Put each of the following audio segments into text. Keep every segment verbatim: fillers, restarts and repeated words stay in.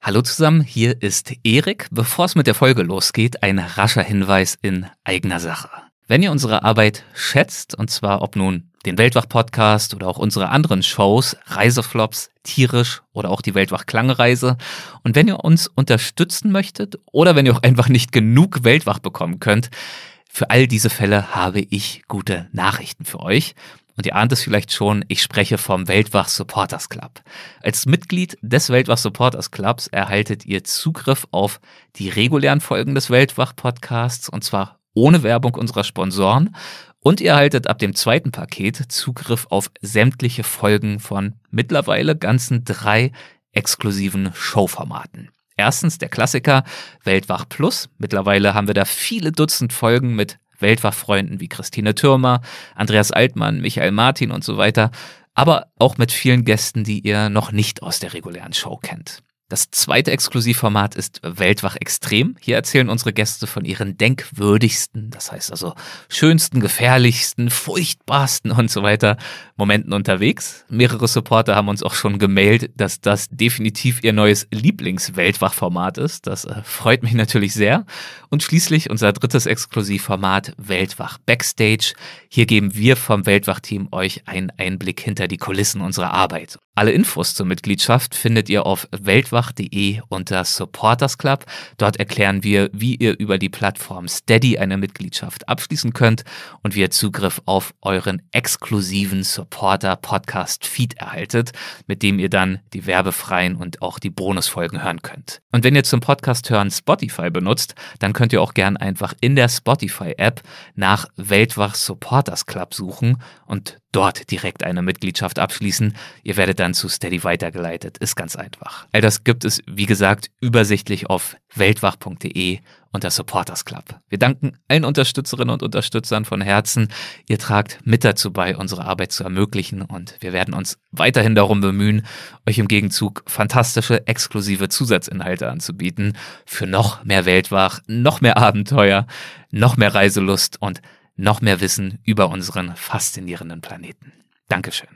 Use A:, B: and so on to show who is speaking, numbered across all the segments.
A: Hallo zusammen, hier ist Erik. Bevor es mit der Folge losgeht, ein rascher Hinweis in eigener Sache. Wenn ihr unsere Arbeit schätzt, und zwar ob nun den Weltwach-Podcast oder auch unsere anderen Shows, Reiseflops, Tierisch oder auch die Weltwach-Klangreise, und wenn ihr uns unterstützen möchtet oder wenn ihr auch einfach nicht genug Weltwach bekommen könnt, für all diese Fälle habe ich gute Nachrichten für euch. Und ihr ahnt es vielleicht schon, ich spreche vom Weltwach Supporters Club. Als Mitglied des Weltwach Supporters Clubs erhaltet ihr Zugriff auf die regulären Folgen des Weltwach-Podcasts, und zwar ohne Werbung unserer Sponsoren. Und ihr erhaltet ab dem zweiten Paket Zugriff auf sämtliche Folgen von mittlerweile ganzen drei exklusiven Showformaten. Erstens der Klassiker Weltwach Plus. Mittlerweile haben wir da viele Dutzend Folgen mit Weltwach-Freunden wie Christine Thürmer, Andreas Altmann, Michael Martin und so weiter, aber auch mit vielen Gästen, die ihr noch nicht aus der regulären Show kennt. Das zweite Exklusivformat ist Weltwach Extrem. Hier erzählen unsere Gäste von ihren denkwürdigsten, das heißt also schönsten, gefährlichsten, furchtbarsten und so weiter Momenten unterwegs. Mehrere Supporter haben uns auch schon gemailt, dass das definitiv ihr neues Lieblings-Weltwach-Format ist. Das äh, freut mich natürlich sehr. Und schließlich unser drittes Exklusivformat Weltwach Backstage. Hier geben wir vom Weltwach-Team euch einen Einblick hinter die Kulissen unserer Arbeit. Alle Infos zur Mitgliedschaft findet ihr auf weltwach punkt de unter Supporters Club. Dort erklären wir, wie ihr über die Plattform Steady eine Mitgliedschaft abschließen könnt und wie ihr Zugriff auf euren exklusiven Supporter-Podcast-Feed erhaltet, mit dem ihr dann die werbefreien und auch die Bonusfolgen hören könnt. Und wenn ihr zum Podcast hören Spotify benutzt, dann könnt ihr auch gern einfach in der Spotify-App nach Weltwach Supporters Club suchen und dort direkt eine Mitgliedschaft abschließen. Ihr werdet dann zu Steady weitergeleitet. Ist ganz einfach. All das gibt es, wie gesagt, übersichtlich auf weltwach punkt de unter Supporters Club. Wir danken allen Unterstützerinnen und Unterstützern von Herzen. Ihr tragt mit dazu bei, unsere Arbeit zu ermöglichen, und wir werden uns weiterhin darum bemühen, euch im Gegenzug fantastische, exklusive Zusatzinhalte anzubieten für noch mehr Weltwach, noch mehr Abenteuer, noch mehr Reiselust und noch mehr Wissen über unseren faszinierenden Planeten. Dankeschön.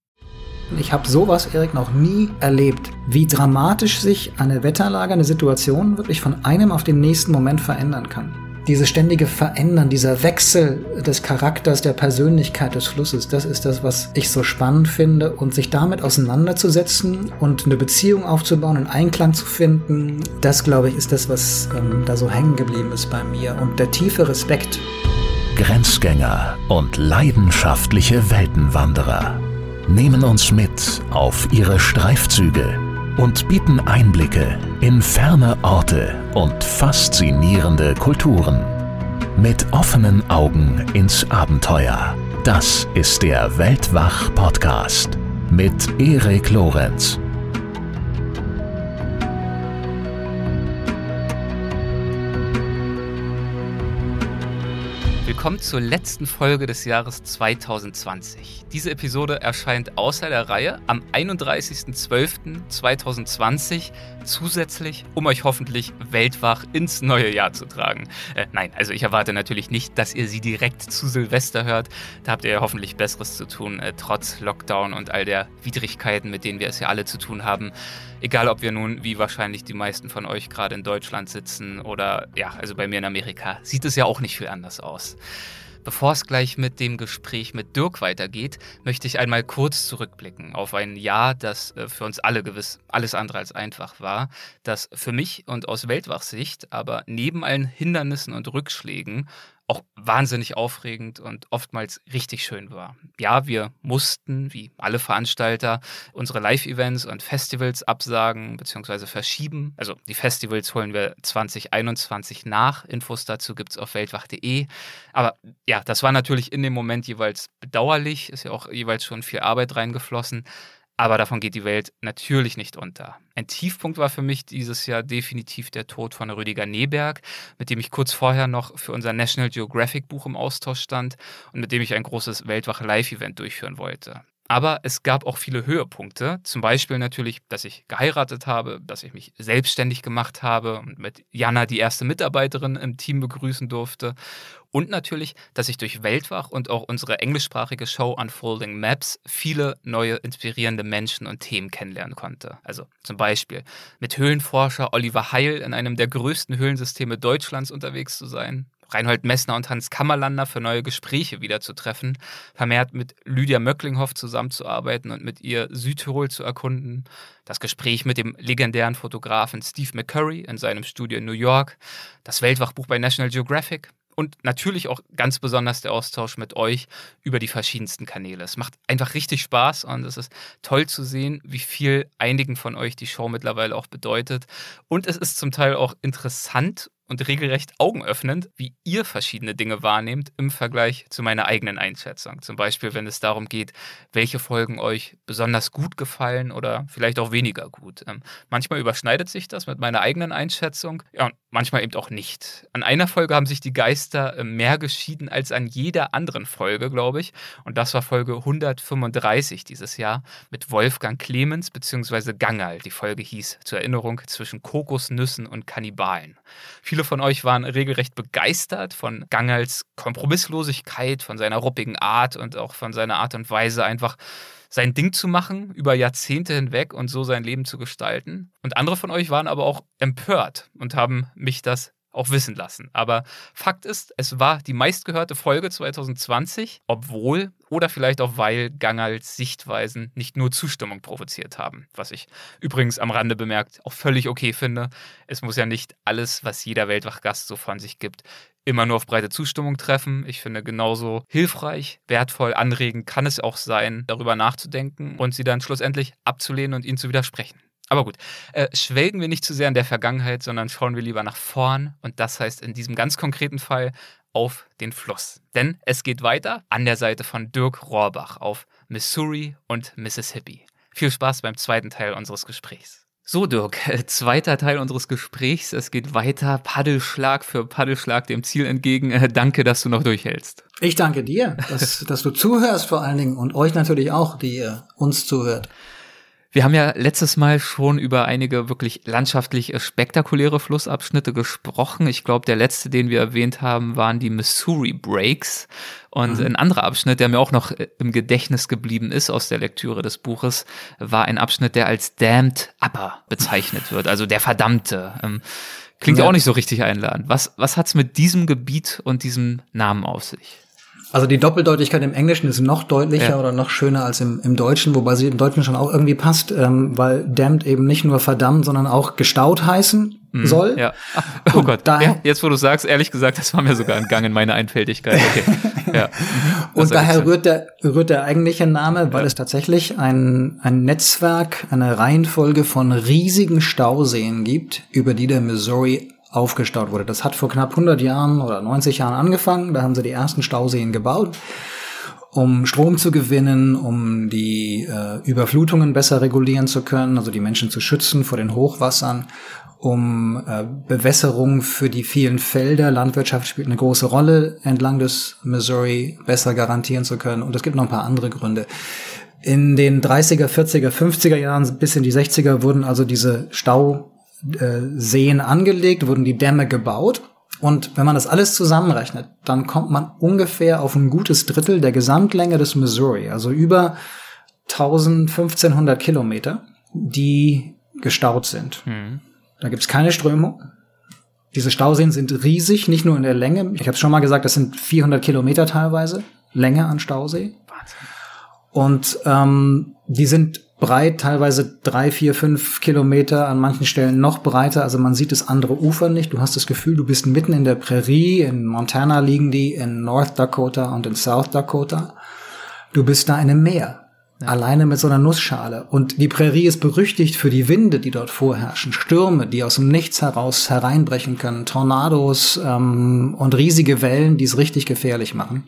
B: Ich habe sowas, Erik, noch nie erlebt, wie dramatisch sich eine Wetterlage, eine Situation wirklich von einem auf den nächsten Moment verändern kann. Dieses ständige Verändern, dieser Wechsel des Charakters, der Persönlichkeit des Flusses, das ist das, was ich so spannend finde. Und sich damit auseinanderzusetzen und eine Beziehung aufzubauen, einen Einklang zu finden, das, glaube ich, ist das, was ähm, da so hängen geblieben ist bei mir. Und der tiefe Respekt.
C: Grenzgänger und leidenschaftliche Weltenwanderer nehmen uns mit auf ihre Streifzüge und bieten Einblicke in ferne Orte und faszinierende Kulturen. Mit offenen Augen ins Abenteuer. Das ist der Weltwach-Podcast mit Erik Lorenz.
A: Willkommen zur letzten Folge des Jahres zwanzig zwanzig. Diese Episode erscheint außer der Reihe am einunddreißigsten zwölften zweitausendzwanzig, zusätzlich, um euch hoffentlich weltwach ins neue Jahr zu tragen. Äh, nein, also ich erwarte natürlich nicht, dass ihr sie direkt zu Silvester hört. Da habt ihr ja hoffentlich Besseres zu tun, äh, trotz Lockdown und all der Widrigkeiten, mit denen wir es ja alle zu tun haben. Egal, ob wir nun, wie wahrscheinlich die meisten von euch, gerade in Deutschland sitzen oder, ja, also bei mir in Amerika, sieht es ja auch nicht viel anders aus. Bevor es gleich mit dem Gespräch mit Dirk weitergeht, möchte ich einmal kurz zurückblicken auf ein Jahr, das äh, für uns alle gewiss alles andere als einfach war, das für mich und aus Weltwachsicht aber neben allen Hindernissen und Rückschlägen auch wahnsinnig aufregend und oftmals richtig schön war. Ja, wir mussten, wie alle Veranstalter, unsere Live-Events und Festivals absagen bzw. verschieben. Also die Festivals holen wir zwanzig einundzwanzig nach. Infos dazu gibt's auf weltwach punkt de. Aber ja, das war natürlich in dem Moment jeweils bedauerlich. Ist ja auch jeweils schon viel Arbeit reingeflossen. Aber davon geht die Welt natürlich nicht unter. Ein Tiefpunkt war für mich dieses Jahr definitiv der Tod von Rüdiger Neberg, mit dem ich kurz vorher noch für unser National Geographic Buch im Austausch stand und mit dem ich ein großes Weltwach-Live-Event durchführen wollte. Aber es gab auch viele Höhepunkte. Zum Beispiel natürlich, dass ich geheiratet habe, dass ich mich selbstständig gemacht habe und mit Jana die erste Mitarbeiterin im Team begrüßen durfte. Und natürlich, dass ich durch Weltwach und auch unsere englischsprachige Show Unfolding Maps viele neue inspirierende Menschen und Themen kennenlernen konnte. Also zum Beispiel mit Höhlenforscher Oliver Heil in einem der größten Höhlensysteme Deutschlands unterwegs zu sein, Reinhold Messner und Hans Kammerlander für neue Gespräche wiederzutreffen, vermehrt mit Lydia Möcklinghoff zusammenzuarbeiten und mit ihr Südtirol zu erkunden, das Gespräch mit dem legendären Fotografen Steve McCurry in seinem Studio in New York, das Weltwachbuch bei National Geographic und natürlich auch ganz besonders der Austausch mit euch über die verschiedensten Kanäle. Es macht einfach richtig Spaß und es ist toll zu sehen, wie viel einigen von euch die Show mittlerweile auch bedeutet. Und es ist zum Teil auch interessant und regelrecht augenöffnend, wie ihr verschiedene Dinge wahrnehmt im Vergleich zu meiner eigenen Einschätzung. Zum Beispiel, wenn es darum geht, welche Folgen euch besonders gut gefallen oder vielleicht auch weniger gut. Ähm, manchmal überschneidet sich das mit meiner eigenen Einschätzung, ja, und manchmal eben auch nicht. An einer Folge haben sich die Geister mehr geschieden als an jeder anderen Folge, glaube ich. Und das war Folge hundertfünfunddreißig dieses Jahr mit Wolfgang Clemens bzw. Gangal. Die Folge hieß zur Erinnerung zwischen Kokosnüssen und Kannibalen. Viele von euch waren regelrecht begeistert von Gangals Kompromisslosigkeit, von seiner ruppigen Art und auch von seiner Art und Weise, einfach sein Ding zu machen, über Jahrzehnte hinweg und so sein Leben zu gestalten. Und andere von euch waren aber auch empört und haben mich das auch wissen lassen. Aber Fakt ist, es war die meistgehörte Folge zwanzig zwanzig, obwohl oder vielleicht auch weil Gangals Sichtweisen nicht nur Zustimmung provoziert haben. Was ich übrigens am Rande bemerkt auch völlig okay finde. Es muss ja nicht alles, was jeder Weltwachgast so von sich gibt, immer nur auf breite Zustimmung treffen. Ich finde, genauso hilfreich, wertvoll, anregend kann es auch sein, darüber nachzudenken und sie dann schlussendlich abzulehnen und ihnen zu widersprechen. Aber gut, äh, schwelgen wir nicht zu sehr in der Vergangenheit, sondern schauen wir lieber nach vorn. Und das heißt in diesem ganz konkreten Fall auf den Fluss. Denn es geht weiter an der Seite von Dirk Rohrbach auf Missouri und Mississippi. Viel Spaß beim zweiten Teil unseres Gesprächs. So, Dirk, äh, zweiter Teil unseres Gesprächs. Es geht weiter, Paddelschlag für Paddelschlag dem Ziel entgegen. Äh, danke, dass du noch durchhältst.
B: Ich danke dir, dass, dass du zuhörst vor allen Dingen und euch natürlich auch, die ihr uns zuhört.
A: Wir haben ja letztes Mal schon über einige wirklich landschaftlich spektakuläre Flussabschnitte gesprochen. Ich glaube, der letzte, den wir erwähnt haben, waren die Missouri Breaks. Und mhm. ein anderer Abschnitt, der mir auch noch im Gedächtnis geblieben ist aus der Lektüre des Buches, war ein Abschnitt, der als Damned Upper bezeichnet wird, also der Verdammte. Klingt ja auch nicht so richtig einladend. Was, was hat's mit diesem Gebiet und diesem Namen auf sich?
B: Also die Doppeldeutigkeit im Englischen ist noch deutlicher ja. oder noch schöner als im, im Deutschen, wobei sie im Deutschen schon auch irgendwie passt, ähm, weil damned eben nicht nur verdammt, sondern auch gestaut heißen mhm, soll. Ja. Ach,
A: oh und Gott, daher, ja, jetzt wo du sagst, ehrlich gesagt, das war mir sogar entgangen, meine Einfältigkeit. Okay. Ja.
B: Und daher rührt der, rührt der eigentliche Name, weil ja. es tatsächlich ein, ein Netzwerk, eine Reihenfolge von riesigen Stauseen gibt, über die der Missouri aufgestaut wurde. Das hat vor knapp hundert Jahren oder neunzig Jahren angefangen. Da haben sie die ersten Stauseen gebaut, um Strom zu gewinnen, um die äh, Überflutungen besser regulieren zu können, also die Menschen zu schützen vor den Hochwassern, um äh, Bewässerung für die vielen Felder. Landwirtschaft spielt eine große Rolle entlang des Missouri besser garantieren zu können. Und es gibt noch ein paar andere Gründe. In den dreißiger, vierziger, fünfziger Jahren bis in die sechziger wurden also diese Stau Seen angelegt, wurden die Dämme gebaut. Und wenn man das alles zusammenrechnet, dann kommt man ungefähr auf ein gutes Drittel der Gesamtlänge des Missouri, also über fünfzehnhundert Kilometer, die gestaut sind. Mhm. Da gibt's keine Strömung. Diese Stauseen sind riesig, nicht nur in der Länge. Ich habe es schon mal gesagt, das sind vierhundert Kilometer teilweise, Länge an Stausee. Wahnsinn. Und ähm, die sind breit, teilweise drei, vier, fünf Kilometer, an manchen Stellen noch breiter. Also man sieht das andere Ufer nicht. Du hast das Gefühl, du bist mitten in der Prärie. In Montana liegen die, in North Dakota und in South Dakota. Du bist da in einem Meer, ja. alleine mit so einer Nussschale. Und die Prärie ist berüchtigt für die Winde, die dort vorherrschen. Stürme, die aus dem Nichts heraus hereinbrechen können. Tornados ähm, und riesige Wellen, die es richtig gefährlich machen.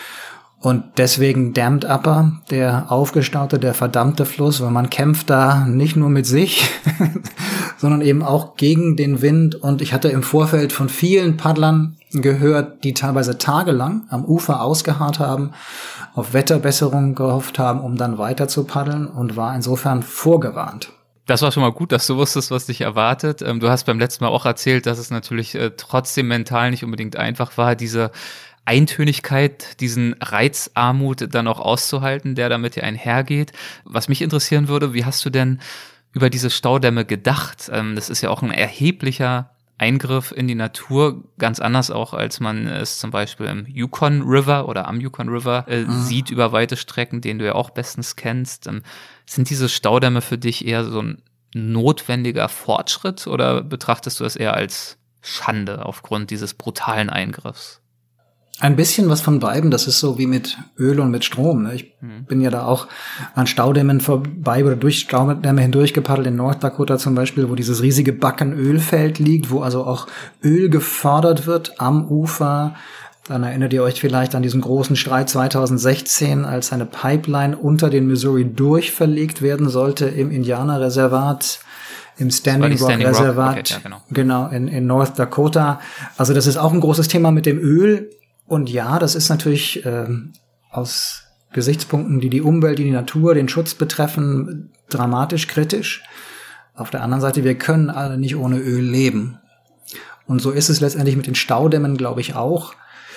B: Und deswegen Damned Upper, der aufgestaute, der verdammte Fluss, weil man kämpft da nicht nur mit sich, sondern eben auch gegen den Wind. Und ich hatte im Vorfeld von vielen Paddlern gehört, die teilweise tagelang am Ufer ausgeharrt haben, auf Wetterbesserung gehofft haben, um dann weiter zu paddeln und war insofern vorgewarnt.
A: Das war schon mal gut, dass du wusstest, was dich erwartet. Du hast beim letzten Mal auch erzählt, dass es natürlich trotzdem mental nicht unbedingt einfach war, diese Eintönigkeit, diesen Reizarmut dann auch auszuhalten, der damit ja einhergeht. Was mich interessieren würde, wie hast du denn über diese Staudämme gedacht? Das ist ja auch ein erheblicher Eingriff in die Natur, ganz anders auch, als man es zum Beispiel im Yukon River oder am Yukon River äh, mhm. sieht über weite Strecken, den du ja auch bestens kennst. Ähm, sind diese Staudämme für dich eher so ein notwendiger Fortschritt oder betrachtest du es eher als Schande aufgrund dieses brutalen Eingriffs?
B: Ein bisschen was von beiden, das ist so wie mit Öl und mit Strom. Ne? Ich mhm. bin ja da auch an Staudämmen vorbei oder durch Staudämme hindurch gepaddelt, in North Dakota zum Beispiel, wo dieses riesige Backenölfeld liegt, wo also auch Öl gefördert wird am Ufer. Dann erinnert ihr euch vielleicht an diesen großen Streit zweitausendsechzehn, als eine Pipeline unter den Missouri durchverlegt werden sollte im Indianerreservat, im Standing Rock Standing Reservat, Rock. Okay, ja, genau, genau in, in North Dakota. Also das ist auch ein großes Thema mit dem Öl. Und ja, das ist natürlich ähm, aus Gesichtspunkten, die die Umwelt, die die Natur, den Schutz betreffen, dramatisch kritisch. Auf der anderen Seite, wir können alle nicht ohne Öl leben. Und so ist es letztendlich mit den Staudämmen, glaube ich, auch,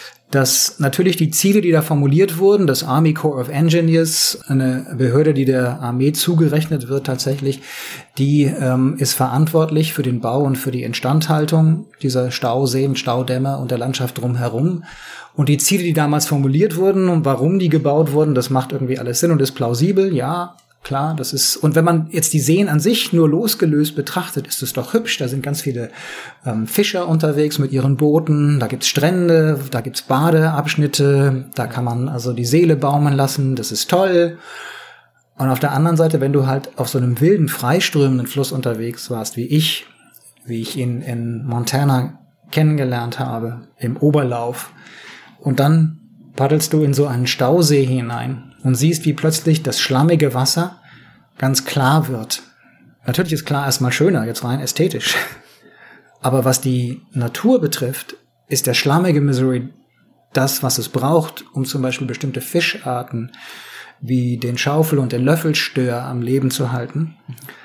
B: dass natürlich die Ziele, die da formuliert wurden, das Army Corps of Engineers, eine Behörde, die der Armee zugerechnet wird tatsächlich, die ähm, ist verantwortlich für den Bau und für die Instandhaltung dieser Stauseen, Staudämme und der Landschaft drumherum. Und die Ziele, die damals formuliert wurden und warum die gebaut wurden, das macht irgendwie alles Sinn und ist plausibel, ja. Klar, das ist, und wenn man jetzt die Seen an sich nur losgelöst betrachtet, ist es doch hübsch. Da sind ganz viele ähm, Fischer unterwegs mit ihren Booten, da gibt's Strände, da gibt's Badeabschnitte, da kann man also die Seele baumeln lassen, das ist toll. Und auf der anderen Seite, wenn du halt auf so einem wilden, freiströmenden Fluss unterwegs warst, wie ich, wie ich ihn in Montana kennengelernt habe, im Oberlauf, und dann paddelst du in so einen Stausee hinein und siehst, wie plötzlich das schlammige Wasser ganz klar wird. Natürlich ist klar erstmal schöner, jetzt rein ästhetisch. Aber was die Natur betrifft, ist der schlammige Missouri das, was es braucht, um zum Beispiel bestimmte Fischarten wie den Schaufel- und den Löffelstör am Leben zu halten.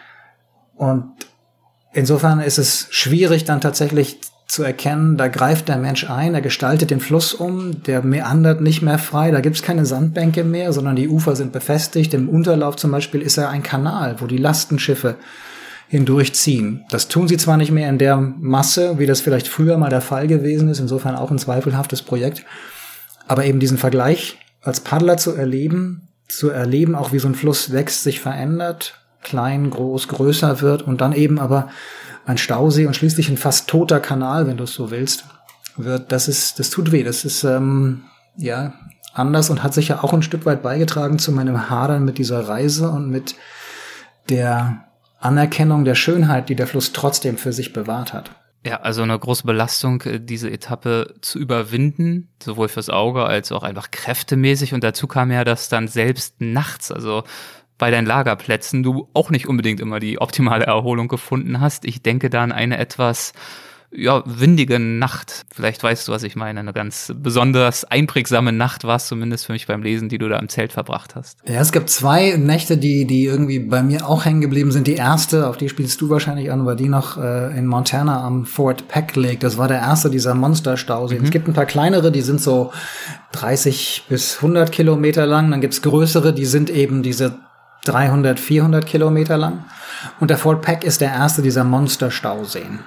B: Und insofern ist es schwierig, dann tatsächlich zu erkennen, da greift der Mensch ein, er gestaltet den Fluss um, der meandert nicht mehr frei, da gibt's keine Sandbänke mehr, sondern die Ufer sind befestigt. Im Unterlauf zum Beispiel ist er ein Kanal, wo die Lastenschiffe hindurchziehen. Das tun sie zwar nicht mehr in der Masse, wie das vielleicht früher mal der Fall gewesen ist, insofern auch ein zweifelhaftes Projekt, aber eben diesen Vergleich als Paddler zu erleben, zu erleben auch, wie so ein Fluss wächst, sich verändert, klein, groß, größer wird und dann eben aber ein Stausee und schließlich ein fast toter Kanal, wenn du es so willst, wird, das ist, das tut weh. Das ist, ähm, ja, anders und hat sicher auch ein Stück weit beigetragen zu meinem Hadern mit dieser Reise und mit der Anerkennung der Schönheit, die der Fluss trotzdem für sich bewahrt hat.
A: Ja, also eine große Belastung, diese Etappe zu überwinden, sowohl fürs Auge als auch einfach kräftemäßig. Und dazu kam ja, dass dann selbst nachts, also bei deinen Lagerplätzen, du auch nicht unbedingt immer die optimale Erholung gefunden hast. Ich denke da an eine etwas, ja, windige Nacht. Vielleicht weißt du, was ich meine. Eine ganz besonders einprägsame Nacht war es zumindest für mich beim Lesen, die du da im Zelt verbracht hast.
B: Ja, es gibt zwei Nächte, die die irgendwie bei mir auch hängen geblieben sind. Die erste, auf die spielst du wahrscheinlich an, war die noch äh, in Montana am Fort Peck Lake. Das war der erste dieser Monsterstauseen. Mhm. Es gibt ein paar kleinere, die sind so dreißig bis hundert Kilometer lang. Dann gibt's größere, die sind eben diese dreihundert, vierhundert Kilometer lang. Und der Fort Peck ist der erste dieser Monsterstauseen.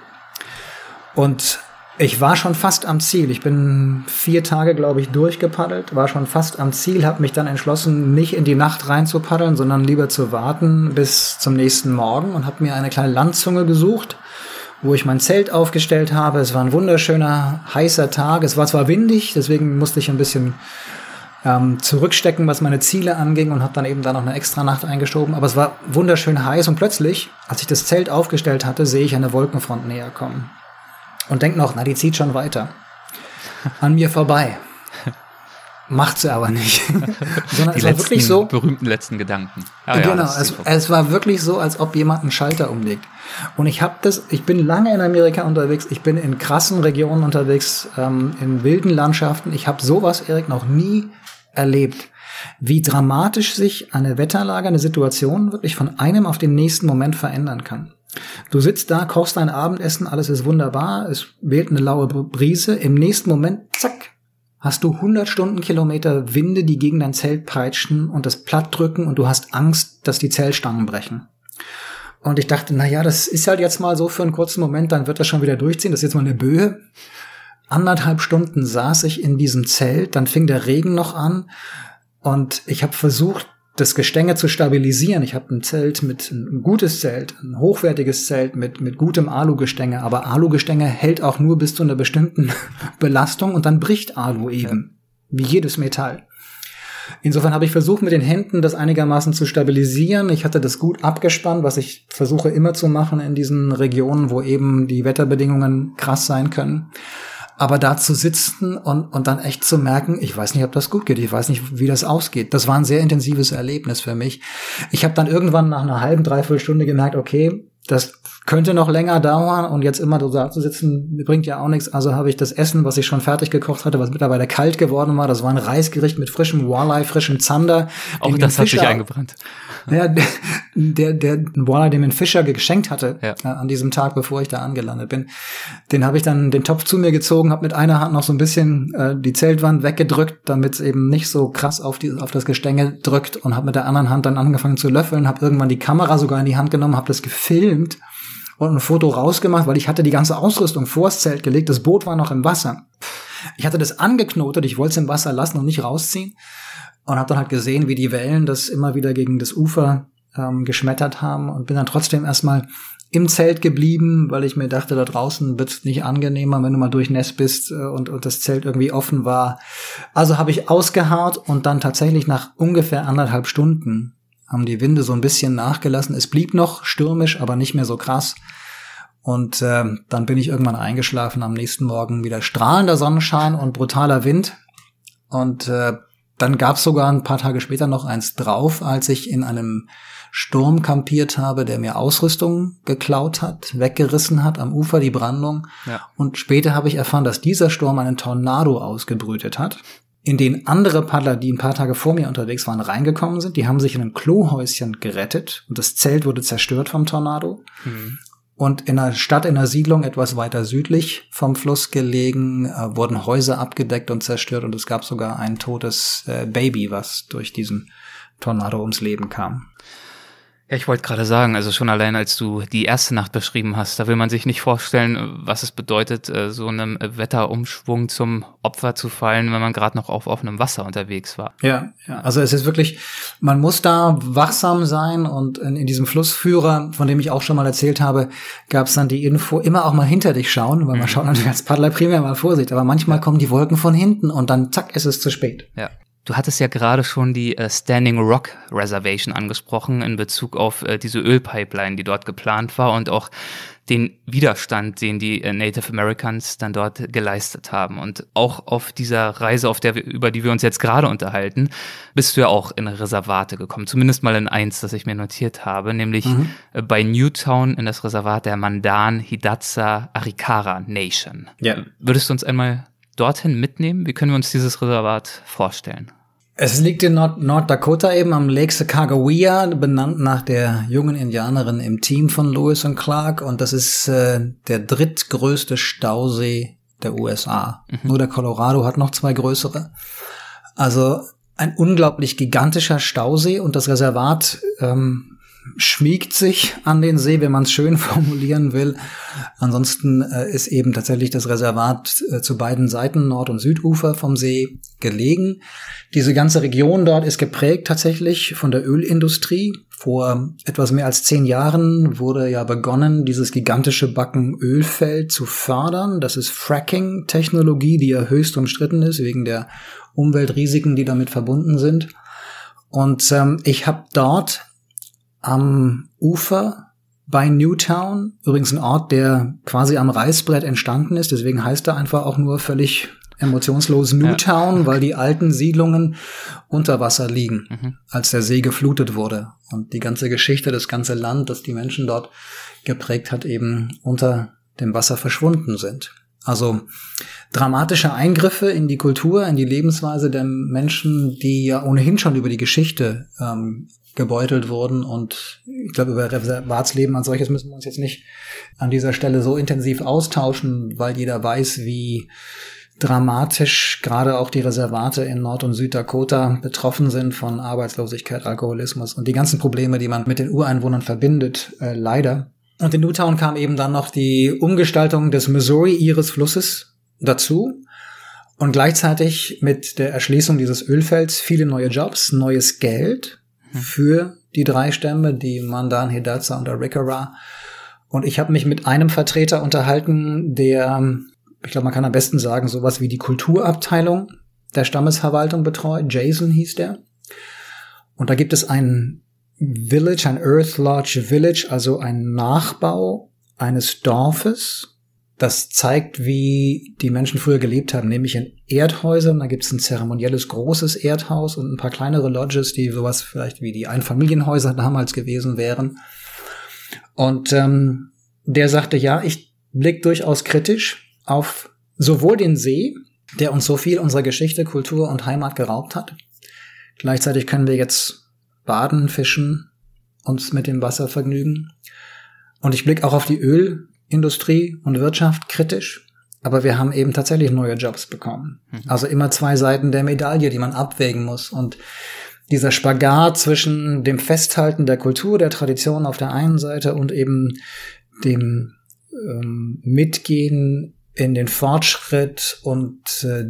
B: Und ich war schon fast am Ziel. Ich bin vier Tage, glaube ich, durchgepaddelt, war schon fast am Ziel, habe mich dann entschlossen, nicht in die Nacht rein zu paddeln, sondern lieber zu warten bis zum nächsten Morgen und habe mir eine kleine Landzunge gesucht, wo ich mein Zelt aufgestellt habe. Es war ein wunderschöner, heißer Tag. Es war zwar windig, deswegen musste ich ein bisschen ähm, zurückstecken, was meine Ziele anging und habe dann eben da noch eine extra Nacht eingeschoben. Aber es war wunderschön heiß und plötzlich, als ich das Zelt aufgestellt hatte, sehe ich eine Wolkenfront näher kommen. Und denk noch, na, die zieht schon weiter. An mir vorbei. macht sie aber nicht. Sondern
A: Die
B: es war
A: letzten,
B: wirklich so,
A: berühmten letzten Gedanken. Ah,
B: genau,
A: ja,
B: es, es war wirklich so, als ob jemand einen Schalter umlegt. Und ich habe das, ich bin lange in Amerika unterwegs, ich bin in krassen Regionen unterwegs, ähm, in wilden Landschaften. Ich habe sowas, Erik, noch nie erlebt, wie dramatisch sich eine Wetterlage, eine Situation wirklich von einem auf den nächsten Moment verändern kann. Du sitzt da, kochst dein Abendessen, alles ist wunderbar, es weht eine laue Brise, im nächsten Moment, zack, hast du hundert Stundenkilometer Winde, die gegen dein Zelt peitschen und das platt drücken und du hast Angst, dass die Zellstangen brechen. Und ich dachte, na ja, das ist halt jetzt mal so für einen kurzen Moment, dann wird das schon wieder durchziehen, das ist jetzt mal eine Böe. Anderthalb Stunden saß ich in diesem Zelt, dann fing der Regen noch an und ich habe versucht, das Gestänge zu stabilisieren. Ich habe ein Zelt mit, ein gutes Zelt, ein hochwertiges Zelt mit mit gutem Alugestänge, aber Alugestänge hält auch nur bis zu einer bestimmten Belastung und dann bricht Alu eben, ja. Wie jedes Metall. Insofern habe ich versucht, mit den Händen das einigermaßen zu stabilisieren. Ich hatte das gut abgespannt, was ich versuche immer zu machen in diesen Regionen, wo eben die Wetterbedingungen krass sein können. Aber da zu sitzen und, und dann echt zu merken, ich weiß nicht, ob das gut geht, ich weiß nicht, wie das ausgeht. Das war ein sehr intensives Erlebnis für mich. Ich habe dann irgendwann nach einer halben, dreiviertel Stunde gemerkt, okay, das könnte noch länger dauern und jetzt immer so da zu sitzen, bringt ja auch nichts. Also habe ich das Essen, was ich schon fertig gekocht hatte, was mittlerweile kalt geworden war, das war ein Reisgericht mit frischem Walleye, frischem Zander.
A: Auch das hat sich eingebrannt.
B: Ja, der, der, der Walleye, den mir ein Fischer geschenkt hatte,
A: ja.
B: äh, an diesem Tag, bevor ich da angelandet bin, den habe ich dann den Topf zu mir gezogen, habe mit einer Hand noch so ein bisschen äh, die Zeltwand weggedrückt, damit es eben nicht so krass auf, die, auf das Gestänge drückt und habe mit der anderen Hand dann angefangen zu löffeln, habe irgendwann die Kamera sogar in die Hand genommen, habe das gefilmt und ein Foto rausgemacht, weil ich hatte die ganze Ausrüstung vors Zelt gelegt, das Boot war noch im Wasser. Ich hatte das angeknotet, ich wollte es im Wasser lassen und nicht rausziehen und habe dann halt gesehen, wie die Wellen das immer wieder gegen das Ufer ähm, geschmettert haben und bin dann trotzdem erstmal im Zelt geblieben, weil ich mir dachte, da draußen wird's nicht angenehmer, wenn du mal durchnässt bist äh, und, und das Zelt irgendwie offen war. Also habe ich ausgeharrt und dann tatsächlich nach ungefähr anderthalb Stunden haben die Winde so ein bisschen nachgelassen. Es blieb noch stürmisch, aber nicht mehr so krass. Und äh, dann bin ich irgendwann eingeschlafen. Am nächsten Morgen wieder strahlender Sonnenschein und brutaler Wind. Und äh, dann gab's sogar ein paar Tage später noch eins drauf, als ich in einem Sturm kampiert habe, der mir Ausrüstung geklaut hat, weggerissen hat am Ufer, die Brandung. Ja. Und später habe ich erfahren, dass dieser Sturm einen Tornado ausgebrütet hat, in den andere Paddler, die ein paar Tage vor mir unterwegs waren, reingekommen sind. Die haben sich in einem Klohäuschen gerettet und das Zelt wurde zerstört vom Tornado. Mhm. Und in einer Stadt, in einer Siedlung etwas weiter südlich vom Fluss gelegen, äh, wurden Häuser abgedeckt und zerstört und es gab sogar ein totes äh, Baby, was durch diesen Tornado ums Leben kam.
A: Ja, ich wollte gerade sagen, also schon allein, als du die erste Nacht beschrieben hast, da will man sich nicht vorstellen, was es bedeutet, so einem Wetterumschwung zum Opfer zu fallen, wenn man gerade noch auf offenem Wasser unterwegs war.
B: Ja, ja, also es ist wirklich, man muss da wachsam sein und in, in diesem Flussführer, von dem ich auch schon mal erzählt habe, gab es dann die Info, immer auch mal hinter dich schauen, weil man mhm. schaut natürlich als Paddler primär mal Vorsicht, aber manchmal kommen die Wolken von hinten und dann zack, ist es zu spät.
A: Ja. Du hattest ja gerade schon die äh, Standing Rock Reservation angesprochen in Bezug auf äh, diese Ölpipeline, die dort geplant war und auch den Widerstand, den die äh, Native Americans dann dort geleistet haben. Und auch auf dieser Reise, auf der wir, über die wir uns jetzt gerade unterhalten, bist du ja auch in Reservate gekommen. Zumindest mal in eins, das ich mir notiert habe, nämlich mhm. äh, bei Newtown in das Reservat der Mandan Hidatsa Arikara Nation. Ja. Würdest du uns einmal dorthin mitnehmen? Wie können wir uns dieses Reservat vorstellen?
B: Es liegt in Nord- Norddakota eben am Lake Sacagawea, benannt nach der jungen Indianerin im Team von Lewis und Clark. Und das ist äh, der drittgrößte Stausee der U S A. Mhm. Nur der Colorado hat noch zwei größere. Also ein unglaublich gigantischer Stausee und das Reservat ähm, schmiegt sich an den See, wenn man es schön formulieren will. Ansonsten äh, ist eben tatsächlich das Reservat äh, zu beiden Seiten, Nord- und Südufer vom See, gelegen. Diese ganze Region dort ist geprägt tatsächlich von der Ölindustrie. Vor etwas mehr als zehn Jahren wurde ja begonnen, dieses gigantische Bakken-Ölfeld zu fördern. Das ist Fracking-Technologie, die ja höchst umstritten ist, wegen der Umweltrisiken, die damit verbunden sind. Und ähm, ich habe dort am Ufer bei Newtown, übrigens ein Ort, der quasi am Reißbrett entstanden ist, deswegen heißt er einfach auch nur völlig emotionslos Newtown, ja. weil die alten Siedlungen unter Wasser liegen, mhm. als der See geflutet wurde. Und die ganze Geschichte, das ganze Land, das die Menschen dort geprägt hat, eben unter dem Wasser verschwunden sind. Also dramatische Eingriffe in die Kultur, in die Lebensweise der Menschen, die ja ohnehin schon über die Geschichte ähm, gebeutelt wurden. Und ich glaube, über Reservatsleben als solches müssen wir uns jetzt nicht an dieser Stelle so intensiv austauschen, weil jeder weiß, wie dramatisch gerade auch die Reservate in Nord- und Süddakota betroffen sind von Arbeitslosigkeit, Alkoholismus und die ganzen Probleme, die man mit den Ureinwohnern verbindet, äh, leider. Und in Newtown kam eben dann noch die Umgestaltung des Missouri, ihres Flusses, dazu. Und gleichzeitig mit der Erschließung dieses Ölfelds viele neue Jobs, neues Geld für die drei Stämme, die Mandan, Hidatsa und Arikara. Und ich habe mich mit einem Vertreter unterhalten, der, ich glaube, man kann am besten sagen, sowas wie die Kulturabteilung der Stammesverwaltung betreut. Jason hieß der. Und da gibt es ein Village, ein Earth Lodge Village, also ein Nachbau eines Dorfes. Das zeigt, wie die Menschen früher gelebt haben, nämlich in Erdhäusern. Da gibt es ein zeremonielles großes Erdhaus und ein paar kleinere Lodges, die sowas vielleicht wie die Einfamilienhäuser damals gewesen wären. Und ähm, der sagte, ja, ich blicke durchaus kritisch auf sowohl den See, der uns so viel unserer Geschichte, Kultur und Heimat geraubt hat. Gleichzeitig können wir jetzt baden, fischen, uns mit dem Wasser vergnügen. Und ich blicke auch auf die Ölindustrie und Wirtschaft kritisch. Aber wir haben eben tatsächlich neue Jobs bekommen. Mhm. Also immer zwei Seiten der Medaille, die man abwägen muss. Und dieser Spagat zwischen dem Festhalten der Kultur, der Tradition auf der einen Seite und eben dem ähm, Mitgehen in den Fortschritt und äh,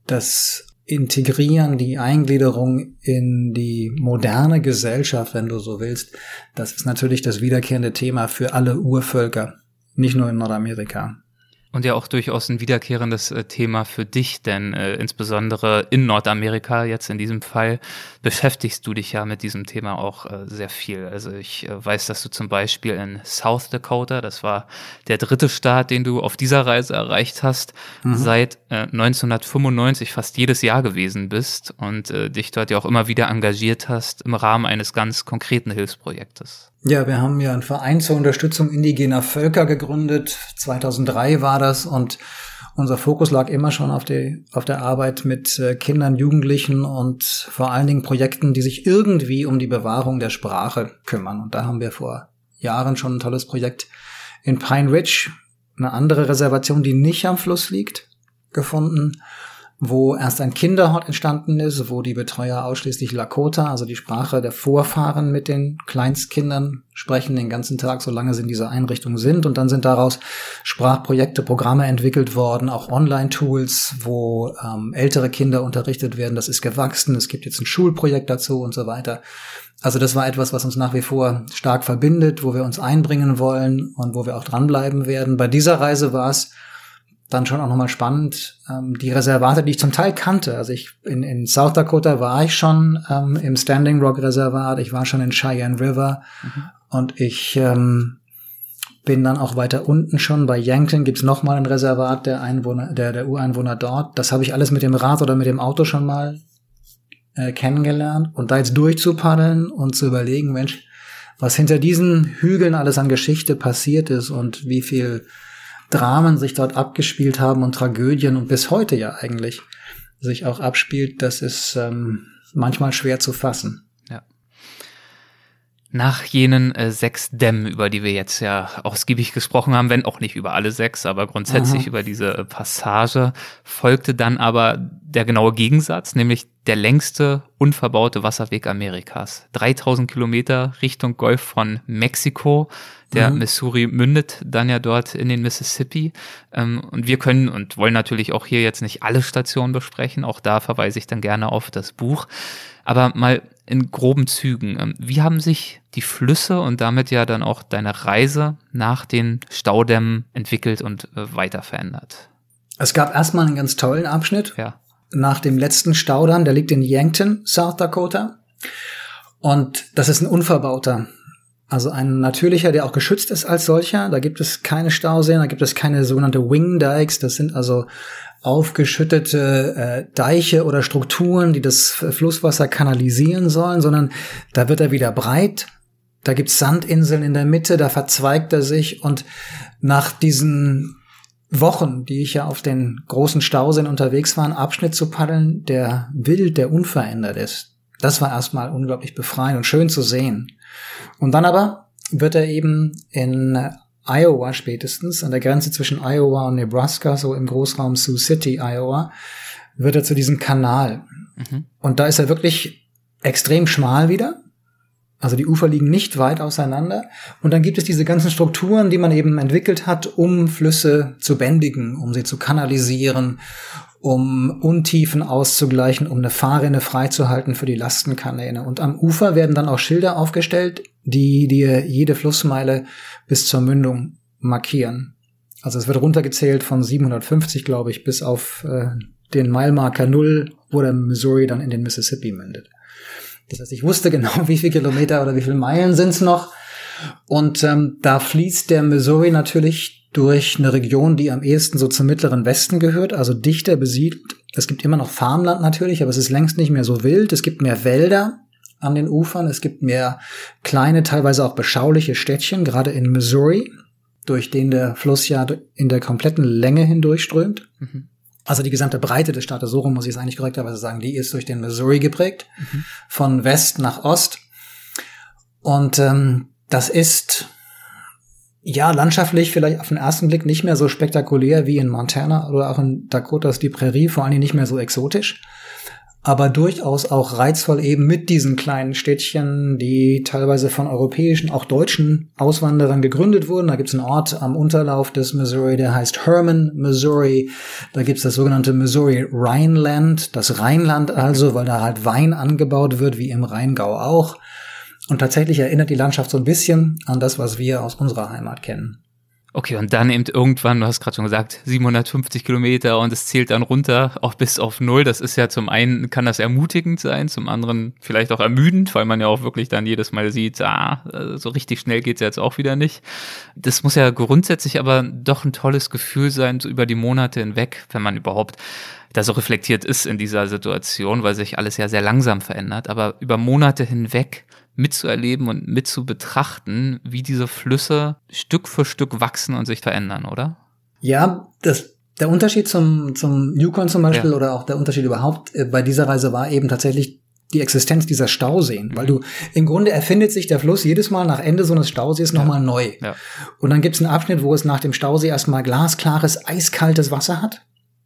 B: das Integrieren, die Eingliederung in die moderne Gesellschaft, wenn du so willst, das ist natürlich das wiederkehrende Thema für alle Urvölker, nicht nur in Nordamerika.
A: Und ja auch durchaus ein wiederkehrendes äh, Thema für dich, denn äh, insbesondere in Nordamerika jetzt in diesem Fall beschäftigst du dich ja mit diesem Thema auch äh, sehr viel. Also ich äh, weiß, dass du zum Beispiel in South Dakota, das war der dritte Staat, den du auf dieser Reise erreicht hast, mhm. seit äh, neunzehnhundertfünfundneunzig fast jedes Jahr gewesen bist und äh, dich dort ja auch immer wieder engagiert hast im Rahmen eines ganz konkreten Hilfsprojektes.
B: Ja, wir haben ja einen Verein zur Unterstützung indigener Völker gegründet. zweitausenddrei war das und unser Fokus lag immer schon auf, die, auf der Arbeit mit äh, Kindern, Jugendlichen und vor allen Dingen Projekten, die sich irgendwie um die Bewahrung der Sprache kümmern. Und da haben wir vor Jahren schon ein tolles Projekt in Pine Ridge, eine andere Reservation, die nicht am Fluss liegt, gefunden, wo erst ein Kinderhort entstanden ist, wo die Betreuer ausschließlich Lakota, also die Sprache der Vorfahren mit den Kleinstkindern sprechen den ganzen Tag, solange sie in dieser Einrichtung sind. Und dann sind daraus Sprachprojekte, Programme entwickelt worden, auch Online-Tools, wo ähm, ältere Kinder unterrichtet werden. Das ist gewachsen, es gibt jetzt ein Schulprojekt dazu und so weiter. Also das war etwas, was uns nach wie vor stark verbindet, wo wir uns einbringen wollen und wo wir auch dranbleiben werden. Bei dieser Reise war es dann schon auch nochmal spannend, ähm, die Reservate, die ich zum Teil kannte. Also ich in, in South Dakota war ich schon ähm, im Standing Rock Reservat, ich war schon in Cheyenne River mhm. und ich ähm, bin dann auch weiter unten schon bei Yankton, gibt's noch mal ein Reservat der Einwohner, der der Ureinwohner dort. Das habe ich alles mit dem Rad oder mit dem Auto schon mal äh, kennengelernt. Und da jetzt durchzupaddeln und zu überlegen, Mensch, was hinter diesen Hügeln alles an Geschichte passiert ist und wie viel Dramen sich dort abgespielt haben und Tragödien und bis heute ja eigentlich sich auch abspielt, das ist ähm, manchmal schwer zu fassen.
A: Ja. Nach jenen äh, sechs Dämmen, über die wir jetzt ja ausgiebig gesprochen haben, wenn auch nicht über alle sechs, aber grundsätzlich Aha. über diese äh, Passage, folgte dann aber der genaue Gegensatz, nämlich der längste unverbaute Wasserweg Amerikas. dreitausend Kilometer Richtung Golf von Mexiko. Der mhm. Missouri mündet dann ja dort in den Mississippi. Ähm, und wir können und wollen natürlich auch hier jetzt nicht alle Stationen besprechen. Auch da verweise ich dann gerne auf das Buch. Aber mal in groben Zügen. Ähm, wie haben sich die Flüsse und damit ja dann auch deine Reise nach den Staudämmen entwickelt und äh, weiter verändert?
B: Es gab erstmal einen ganz tollen Abschnitt.
A: Ja.
B: Nach dem letzten Staudamm, der liegt in Yankton, South Dakota. Und das ist ein unverbauter Also ein natürlicher, der auch geschützt ist als solcher. Da gibt es keine Stauseen, da gibt es keine sogenannte Wing Dikes. Das sind also aufgeschüttete äh, Deiche oder Strukturen, die das Flusswasser kanalisieren sollen, sondern da wird er wieder breit. Da gibt's Sandinseln in der Mitte, da verzweigt er sich. Und nach diesen Wochen, die ich ja auf den großen Stauseen unterwegs war, einen Abschnitt zu paddeln, der wild, der unverändert ist, das war erstmal unglaublich befreiend und schön zu sehen. Und dann aber wird er eben in Iowa spätestens, an der Grenze zwischen Iowa und Nebraska, so im Großraum Sioux City, Iowa, wird er zu diesem Kanal. Mhm. Und da ist er wirklich extrem schmal wieder. Also die Ufer liegen nicht weit auseinander. Und dann gibt es diese ganzen Strukturen, die man eben entwickelt hat, um Flüsse zu bändigen, um sie zu kanalisieren, um Untiefen auszugleichen, um eine Fahrrinne freizuhalten für die Lastenkanäle. Und am Ufer werden dann auch Schilder aufgestellt, die dir jede Flussmeile bis zur Mündung markieren. Also es wird runtergezählt von siebenhundertfünfzig, glaube ich, bis auf äh, den Meilenmarker null, wo der Missouri dann in den Mississippi mündet. Das heißt, ich wusste genau, wie viele Kilometer oder wie viele Meilen sind's noch. Und ähm, da fließt der Missouri natürlich durch eine Region, die am ehesten so zum mittleren Westen gehört, also dichter besiedelt. Es gibt immer noch Farmland natürlich, aber es ist längst nicht mehr so wild. Es gibt mehr Wälder an den Ufern. Es gibt mehr kleine, teilweise auch beschauliche Städtchen, gerade in Missouri, durch den der Fluss ja in der kompletten Länge hindurchströmt. Mhm. Also die gesamte Breite des Staates, so rum muss ich es eigentlich korrekterweise sagen, die ist durch den Missouri geprägt, mhm. von West nach Ost. Und ähm, das ist, ja, landschaftlich vielleicht auf den ersten Blick nicht mehr so spektakulär wie in Montana oder auch in Dakotas die Prärie, vor allem nicht mehr so exotisch, aber durchaus auch reizvoll eben mit diesen kleinen Städtchen, die teilweise von europäischen, auch deutschen Auswanderern gegründet wurden. Da gibt es einen Ort am Unterlauf des Missouri, der heißt Herman, Missouri. Da gibt es das sogenannte Missouri Rhineland, das Rheinland also, weil da halt Wein angebaut wird, wie im Rheingau auch. Und tatsächlich erinnert die Landschaft so ein bisschen an das, was wir aus unserer Heimat kennen.
A: Okay, und dann eben irgendwann, du hast gerade schon gesagt, siebenhundertfünfzig Kilometer und es zählt dann runter, auch bis auf null. Das ist ja zum einen, kann das ermutigend sein, zum anderen vielleicht auch ermüdend, weil man ja auch wirklich dann jedes Mal sieht, ah, so richtig schnell geht's jetzt auch wieder nicht. Das muss ja grundsätzlich aber doch ein tolles Gefühl sein, so über die Monate hinweg, wenn man überhaupt da so reflektiert ist in dieser Situation, weil sich alles ja sehr langsam verändert, aber über Monate hinweg mitzuerleben und mitzubetrachten, wie diese Flüsse Stück für Stück wachsen und sich verändern, oder?
B: Ja, das, der Unterschied zum, zum Yukon zum Beispiel, ja, oder auch der Unterschied überhaupt äh, bei dieser Reise war eben tatsächlich die Existenz dieser Stauseen, mhm. weil du, im Grunde erfindet sich der Fluss jedes Mal nach Ende so eines Stausees ja. nochmal neu. Ja. Und dann gibt's einen Abschnitt, wo es nach dem Stausee erstmal glasklares, eiskaltes Wasser hat,